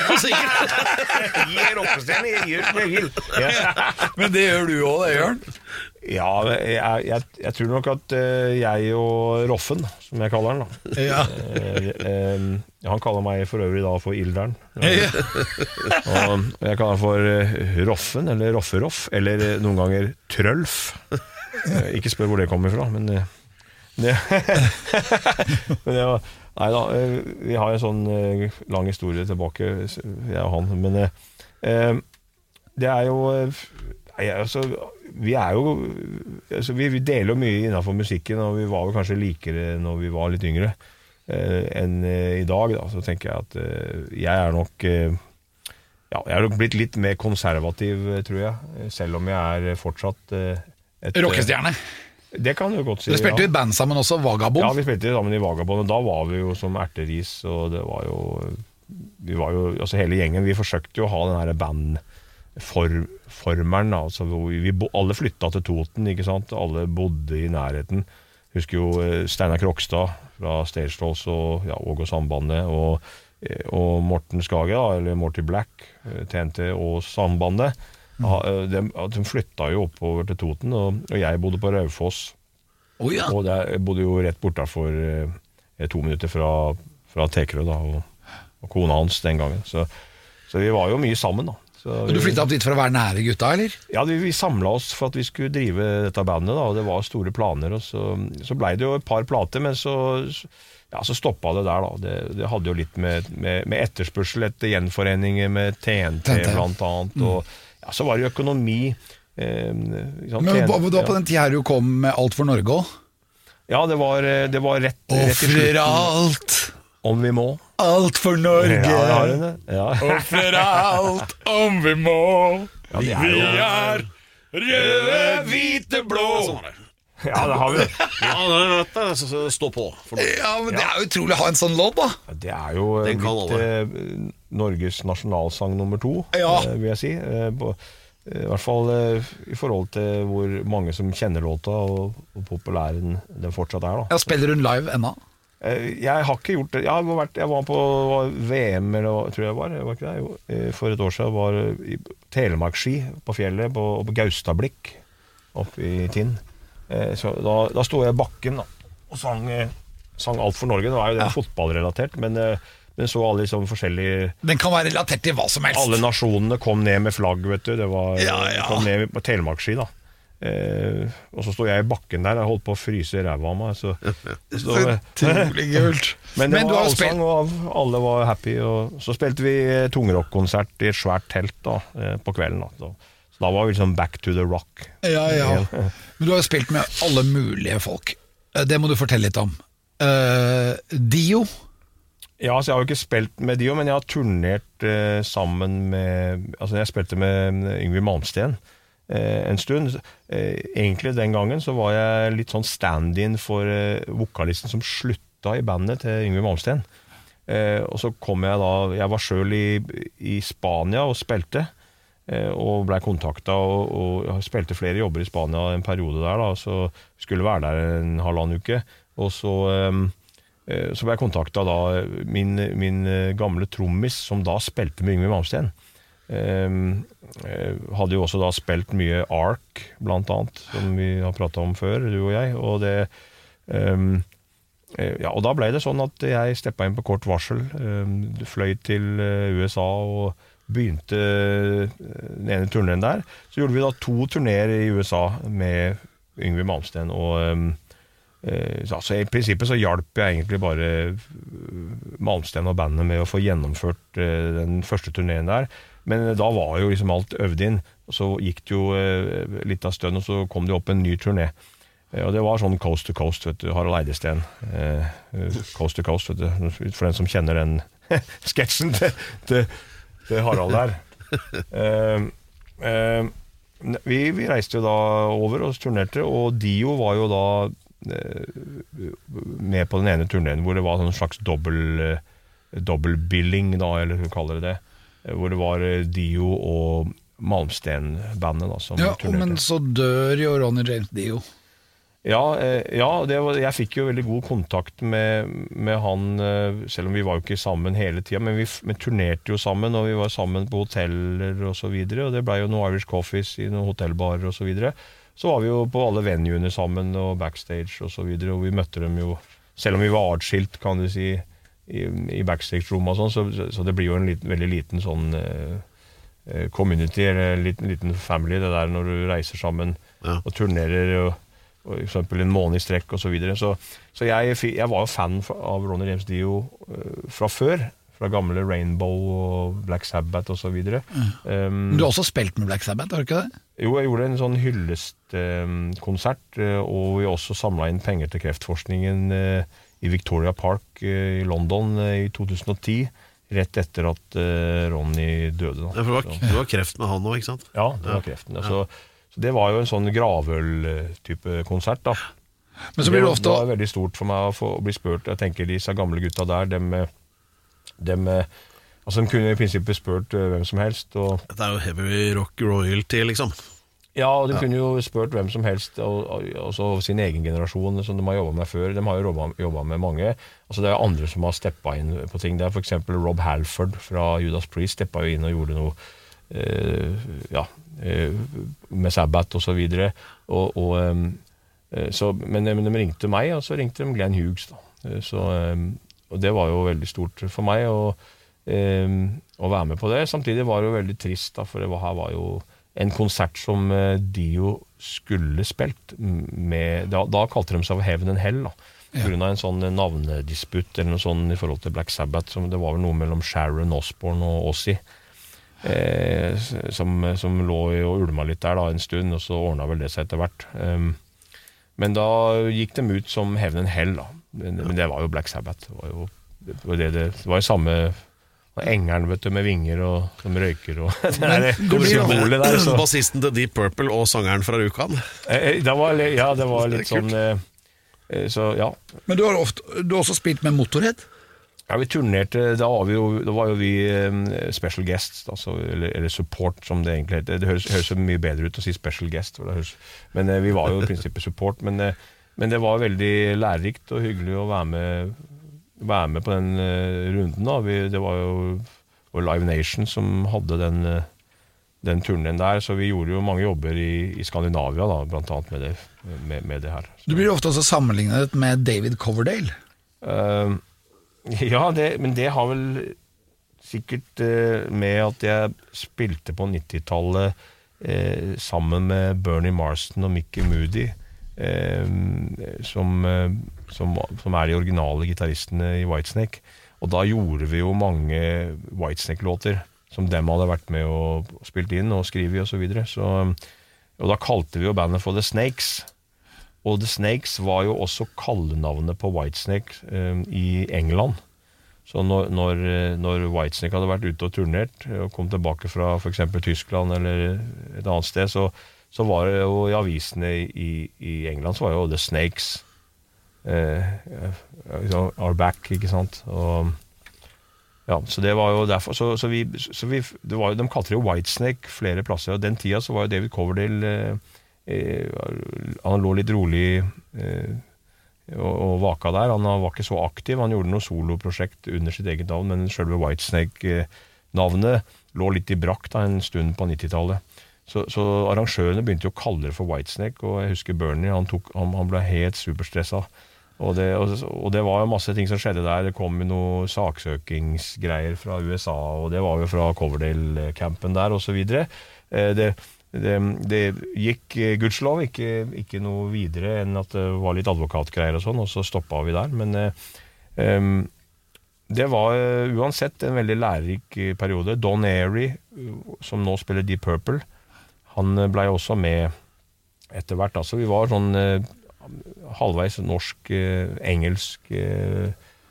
Jeg er rockestjerne, jeg gjør som jeg vil. Ja. Men det gjør du også, det, Jørn. Ja, jeg, jeg, jeg tror nok at uh, jeg og Roffen, som jeg kaller han da Ja. uh, uh, han kaller meg for øvrig da for Ildern. Ja. Og jeg kaller han for uh, Roffen, eller Rofferoff, eller uh, noen ganger Trølf. Uh, ikke spør hvor det kommer fra, men uh, det, men det var, nei da, uh, vi har en sånn uh, lang historie tilbake, jeg og han, men uh, uh, det er jo uh, nei, altså vi er jo altså, vi, vi deler jo mye innenfor musikken, og vi var jo kanskje likere når vi var litt yngre eh, enn eh, i dag da. Så tenker jeg at eh, jeg er nok eh, ja, jeg er nok blitt litt mer konservativ, tror jeg, selv om jeg er fortsatt eh, et Rockestjerne. Det kan du godt si. Dere spilte jo ja. et band sammen også, Vagabond. Ja, vi spilte sammen i Vagabond, og da var vi jo som erteris, og det var jo vi var jo, altså hele gjengen, vi forsøkte jo å ha den her band for, formeren, altså vi, vi alle flytta til Toten, ikke sant? Alle bodde i nærheten. Husker jo Steinar Krokstad fra Stage Dolls og ja, Åge og Sambandet, og, og Morten Skage, da, eller Morty Black, T N T og Sambandet. Ja, de, de flytta jo oppover til Toten, og, og jeg bodde på Raufoss. Oh, ja. Og der, jeg bodde jo rett bortafor eh, to minutter fra, fra Tekerø, da, og, og kona hans den gangen. Så, så vi var jo mye sammen, da. Og du flyttet opp dit for å være nære gutta, eller? Ja, vi, vi samlet oss for at vi skulle drive dette bandet, da, og det var store planer, og så, så ble det jo et par plater, men så, ja, så stoppet det der, da. Det, det hadde jo litt med, med, med etterspørsel etter gjenforeninger med T N T, T N T. Blant annet, og ja, så var det jo økonomi. Eh, sånn, men det var på ja. den tiden her du kom med Alt for Norge også? Ja, det var, det var rett, rett i slutten. Offrer alt! Om vi må. Alt for Norge! Ja, det har hun det. Ja. Offrer alt om vi må! Ja, det er jo... Vi er røde, hvite, blå. Sånn var det. Ja, det har vi. Ja, det vet jeg, så- så stå på. For Norge. Ja, men det er jo utrolig å ha en sånn låt, da. Ja, det er jo Den kan litt eh, Norges nasjonalsang nummer to, Ja. eh, vil jeg si. Eh, på, eh, I hvert fall eh, i forhold til hvor mange som kjenner låta, og hvor populær den, den fortsatt er. Da. Ja, spiller hun live ennå? Eh, jeg har ikke gjort det. Jeg, har vært, jeg var på V M, eller hva tror jeg var, var ikke det? Jo, eh, for et år siden var i Telemarkski på fjellet, på, på Gaustablikk, oppe i Tinn. Eh, så da, da stod jeg i bakken da, og sang, eh, sang Alt for Norge. Det var jo det Ja. fotballrelatert, men, eh, men så alle liksom forskjellige... Den kan være relatert til hva som helst. Alle nasjonene kom ned med flagg, vet du. Det var, Ja, ja. kom ned på Telemarkski da. Eh, og så stod jeg i bakken der, jeg holdt på å fryse i ræva av meg. Så, så, Utrolig kult. men det Men du var har allsang, spilt og alle var happy. Og så spilte vi eh, tungrock-konsert i et svært telt da, eh, på kvelden. Da. Så, så da var vi liksom back to the rock. Ja, ja. Men du har jo spilt med alle mulige folk. Eh, Det må du fortelle litt om. Eh, Dio. Ja, så jeg har jo ikke spilt med Dio, men jeg har turnert eh, sammen med... Altså jeg spilte med Yngwie Malmsteen eh, en stund. Eh, egentlig den gangen så var jeg litt sånn stand-in for eh, vokalisten som slutta i bandet til Yngwie Malmsteen. Eh, og så kom jeg da... Jeg var selv i, i Spania og spilte, eh, og ble kontaktet, og, og jeg spilte flere jobber i Spania en periode der da, så skulle være der en halvannen uke, og så... Eh, Så ble jeg kontaktet da min, min gamle trommis, som da spilte med Yngwie Malmsteen. Um, hadde jo også da spilt mye Ark, blant annet, som vi har pratet om før, du og jeg. Og, det, um, ja, og da ble det sånn at jeg steppet inn på kort varsel, um, fløy til U S A og begynte den ene turneen der. Så gjorde vi da to turnéer i U S A med Yngwie Malmsteen, og... Um, Så, så i prinsippet så hjalp jeg egentlig bare Malmsteen og bandet med å få gjennomført uh, den første turneen der, men da var jo liksom alt øvd inn, og så gikk det jo uh, litt av stønn, og så kom det opp en ny turné, uh, og det var sånn Coast to Coast, vet du, Harald Eidesteen, uh, Coast to Coast, vet du, for den som kjenner den sketsjen til, til, til Harald der. Uh, uh, vi, vi reiste jo da over og turnerte, og Dio var jo da med på den ene turneen hvor det var en slags dobbel dobbeltbilling da, eller hva kaller det det, hvor det var Dio og Malmsteen-bandet da, som Ja, turnerte. men så dør jo Ronny James Dio. Ja, eh, ja det var, jeg fikk jo veldig god kontakt med, med han, eh, selv om vi var jo ikke sammen hele tiden, men vi, vi turnerte jo sammen, og vi var sammen på hoteller og så videre, og det ble jo noen Irish Coffees i noen hotellbarer og så videre. Så var vi jo på alle venuene sammen, og backstage og så videre, og vi møtte dem jo, selv om vi var adskilt, kan du si, i, i backstage-rom og sånn, så, så det blir jo en liten, veldig liten sånn eh, community, eller en liten, liten family, det der når du reiser sammen Ja. og turnerer, og for eksempel en måned i strekk og så videre. Så, så jeg, jeg var jo fan av Ronny James Dio uh, fra før, fra gamle Rainbow og Black Sabbath og så videre. Mm. Um, Du har også spilt med Black Sabbath, har du ikke det? jo, jeg gjorde en sånn hyllestkonsert, uh, og vi også samlet inn penger til kreftforskningen uh, i Victoria Park uh, i London uh, i to tusen og ti, rett etter at uh, Ronny døde. Da. Ja, for det var, Så- det var kreft med han også, ikke sant? ja, det var kreften. Altså, så det var jo en sånn gravøl-type konsert da. Men så blir det ofte Det var veldig stort for meg å, få, å bli spurt. Jeg tenker disse gamle gutta der, dem, dem, altså de kunne i prinsippet spurt uh, hvem som helst. Og, Dette er jo heavy rock royalty, liksom. ja, og de kunne jo spurt hvem som helst, og, og, også sin egen generasjon, som de har jobbet med før. De har jo jobbet, jobbet med mange. Altså det er andre som har steppet inn på ting. Det er for eksempel Rob Halford fra Judas Priest steppet jo inn og gjorde noe uh, ja, med Sabbath og så videre, og, og, um, så, men, men de ringte meg, og så ringte de Glenn Hughes da. Så, um, og det var jo veldig stort for meg å, um, å være med på det. Samtidig var det jo veldig trist da, for det var, her var jo en konsert som uh, Dio skulle spilt med, da, da kalte de seg for Heaven and Hell da, på grunn av en sånn navnedisputt eller noe sånn i forhold til Black Sabbath, som det var vel noe mellom Sharon Osbourne og Ozzy. Eh, som, som lå og ulma litt der da en stund, og så ordnet vel det seg etter hvert. Um, men da gikk de ut som Heaven and Hell da. Men, men det var jo Black Sabbath. Det var jo det, var det, det var jo samme Og engelen, vet du, med vinger og som røyker og det Men er du blir jo- symbolet der. Så. Bassisten til Deep Purple og sangeren fra Rjukan. Eh, det var, li- ja, det var litt Det er kult. sånn eh, eh, Så ja. Men du har, ofte, du har også spilt med Motorhead? Ja, vi turnerte, da var vi jo, da var jo vi eh, special guests, altså, eller, eller support som det egentlig heter. Det høres, høres så mye bedre ut å si special guest, for det høres, men eh, vi var jo i prinsippet support, men, eh, men det var veldig lærerikt og hyggelig å være med, være med på den eh, runden da. Vi, det var jo og Live Nation som hadde den, eh, den turnen der, så vi gjorde jo mange jobber i, i Skandinavia da, blant annet med det, med, med det her. Du blir jo ofte også sammenlignet med David Coverdale. Uh, ja, det, men det har vel sikkert uh, med at jeg spilte på nittitallet uh, sammen med Bernie Marsden og Mickey Moody, uh, som, uh, som, som er de originale gitarristene i Whitesnake. Og da gjorde vi jo mange Whitesnake-låter som dem hadde vært med og spilt inn og skrive i og så videre. Så, og da kalte vi jo bandet for The Snakes. Og The Snakes var jo også kallenavnet på Whitesnake eh, i England. Så når, når, når Whitesnake hadde vært ute og turnert og kom tilbake fra for eksempel Tyskland eller et annet sted, så, så var det jo i avisene i, i England så var jo The Snakes eh, are back, ikke sant? Og ja, så det var jo derfor, så, så vi, så vi det var jo, de kalte det jo Whitesnake flere plasser, og den tida så var jo David Coverdale eh, eh, han lå litt rolig eh, og, og vaka der, han var ikke så aktiv, han gjorde noe soloprosjekt under sitt eget navn, men selve Whitesnake-navnet lå litt i brakt da, en stund på nittitallet. Så, så arrangørene begynte jo å kalle det for Whitesnake, og jeg husker Bernie, han, tok, han, han ble helt superstresset. Og det, og, og det var jo masse ting som skjedde der. Det kom jo noen saksøkingsgreier fra U S A, og det var jo fra Coverdale-campen der, og så videre. Det, det, det gikk gudslov ikke, ikke noe videre enn at det var litt advokatgreier og sånn, og så stoppet vi der. Men um, det var uansett en veldig lærerik periode. Don Airey, som nå spiller Deep Purple, han ble også med etter hvert. Altså, vi var sånn halvveis norsk, eh, engelsk eh,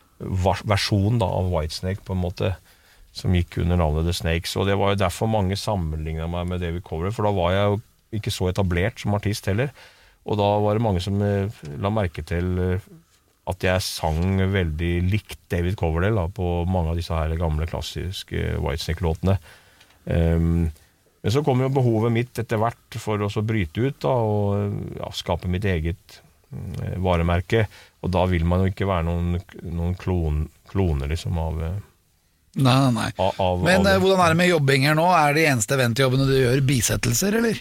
versjon da, av Whitesnake på en måte, som gikk under navnet The Snakes, og det var jo derfor mange sammenlignet meg med David Coverdale, for da var jeg jo ikke så etablert som artist heller, og da var det mange som eh, la merke til eh, at jeg sang veldig likt David Coverdale da, på mange av disse her gamle klassiske Whitesnake-låtene. Um, men så kom jo behovet mitt etter hvert for å så bryte ut da, og ja, skape mitt eget varemerke, og da vil man jo ikke være noen, noen klon, kloner liksom av Nei, nei, nei. Av, av, Men av, hvordan er det med jobbing her nå? Er de eneste eventjobbene du gjør bisettelser, eller?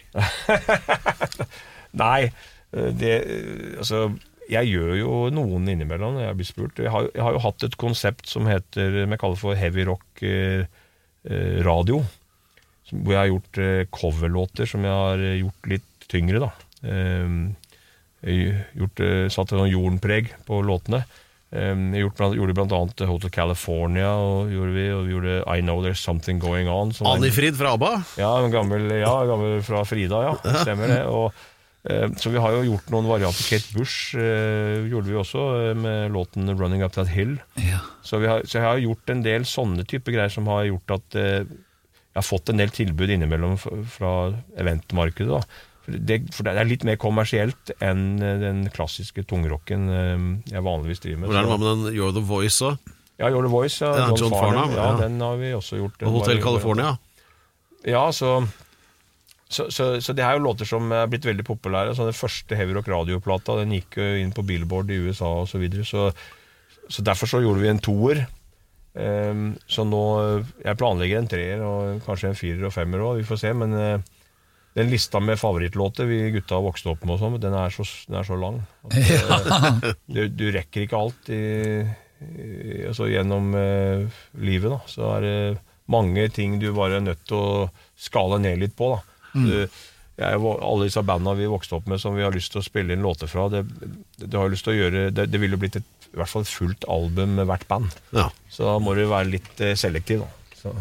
Nei, det, altså, jeg gjør jo noen innimellom når jeg blir spurt. Jeg har, jeg har jo hatt et konsept som heter, som jeg kaller for heavy rock eh, radio, hvor jeg har gjort eh, coverlåter som jeg har gjort litt tyngre da. Eh, jeg gjort, satt en jordenpreg på låtene. Jeg gjort, gjorde blant annet Hotel California, og gjorde vi, og vi gjorde I Know There's Something Going On. Anifrid fra ABBA? Ja, en gammel, ja, gammel fra Frida, ja, stemmer det. Og, eh, så vi har jo gjort noen varianter. Kate Bush eh, gjorde vi også med låten Running Up That Hill. Ja. Så, vi har, så jeg har gjort en del sånne type greier som har gjort at eh, jeg har fått en del tilbud innimellom fra eventmarkedet da. Det, for det er litt mer kommersielt enn den klassiske tungrocken jeg vanligvis driver med. Hvordan var med den You're the Voice også? Ja, You're the Voice, ja, ja, John, John Farnham, Farnham, ja, ja. den har vi også gjort. Og Hotel California? Ja, så, så, så, så det er jo låter som er blitt veldig populære. Så den første heavy rock radioplata, den gikk jo inn på Billboard i U S A og så videre, så, så derfor så gjorde vi en toer. Um, så nå, jeg planlegger en treer og kanskje en firer og femmer også, vi får se, men uh, den lista med favorittlåter vi gutta vokste opp med og sånn, den er så, den er så lang at, Ja. du, du rekker ikke alt i, i, altså gjennom uh, livet da, så er det mange ting du bare er nødt til å skale ned litt på da. Mm. Du, jeg, alle disse bandene vi vokste opp med som vi har lyst til å spille inn låter fra, det, det har lyst til å gjøre, det, det ville blitt et, i hvert fall et fullt album med hvert band, ja. så da må du være litt uh, selektiv da. Så.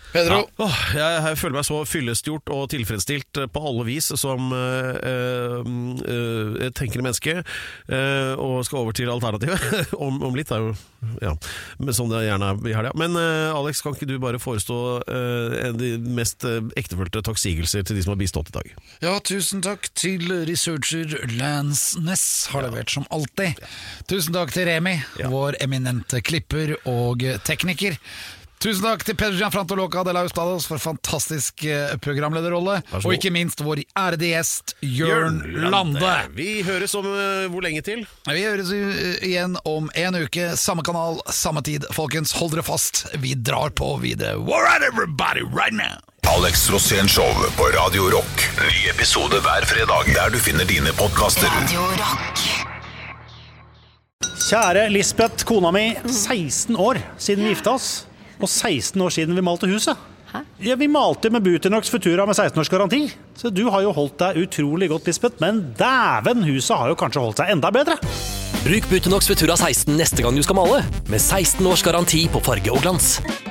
Pedro. Ja. Åh, jeg, jeg føler meg så fyllestgjort og tilfredsstilt på alle vis som øh, øh, et tenkende menneske, øh, og skal over til alternativet om, om litt, er jo ja, som det gjerne er i helga. Men øh, Alex, kan ikke du bare forestå øh, de mest ektefølte takksigelser til de som har bistått i dag? Ja, tusen takk til researcher Lance Ness, har levert som alltid. Tusen takk til Remi, Ja. vår eminente klipper og tekniker. Tusen takk til Pedro Gianfranto Loca de la Ustados for fantastisk eh, programlederrolle. Vær så god. Og ikke minst vår ærede gjest Jørn Lande. Vi høres om øh, hvor lenge til? Vi høres uh, igjen om en uke. Samme kanal, samme tid. Folkens, hold dere fast. Vi drar på videre. All right, everybody, right now. Alex Rosén Show på Radio Rock. Ny episode hver fredag der du finner dine podcaster. Radio Rock. Kjære Lisbeth, kona mi, seksten år siden vi gifta oss. Og seksten år siden vi malte huset. Hæ? Ja, vi malte med Buternox Futura med seksten års garanti. Så du har jo holdt deg utrolig godt, Lisbeth. Men dæven, huset har jo kanskje holdt seg enda bedre. Bruk Buteinox Futura seksten neste gang du skal male, med seksten års garanti på farge og glans.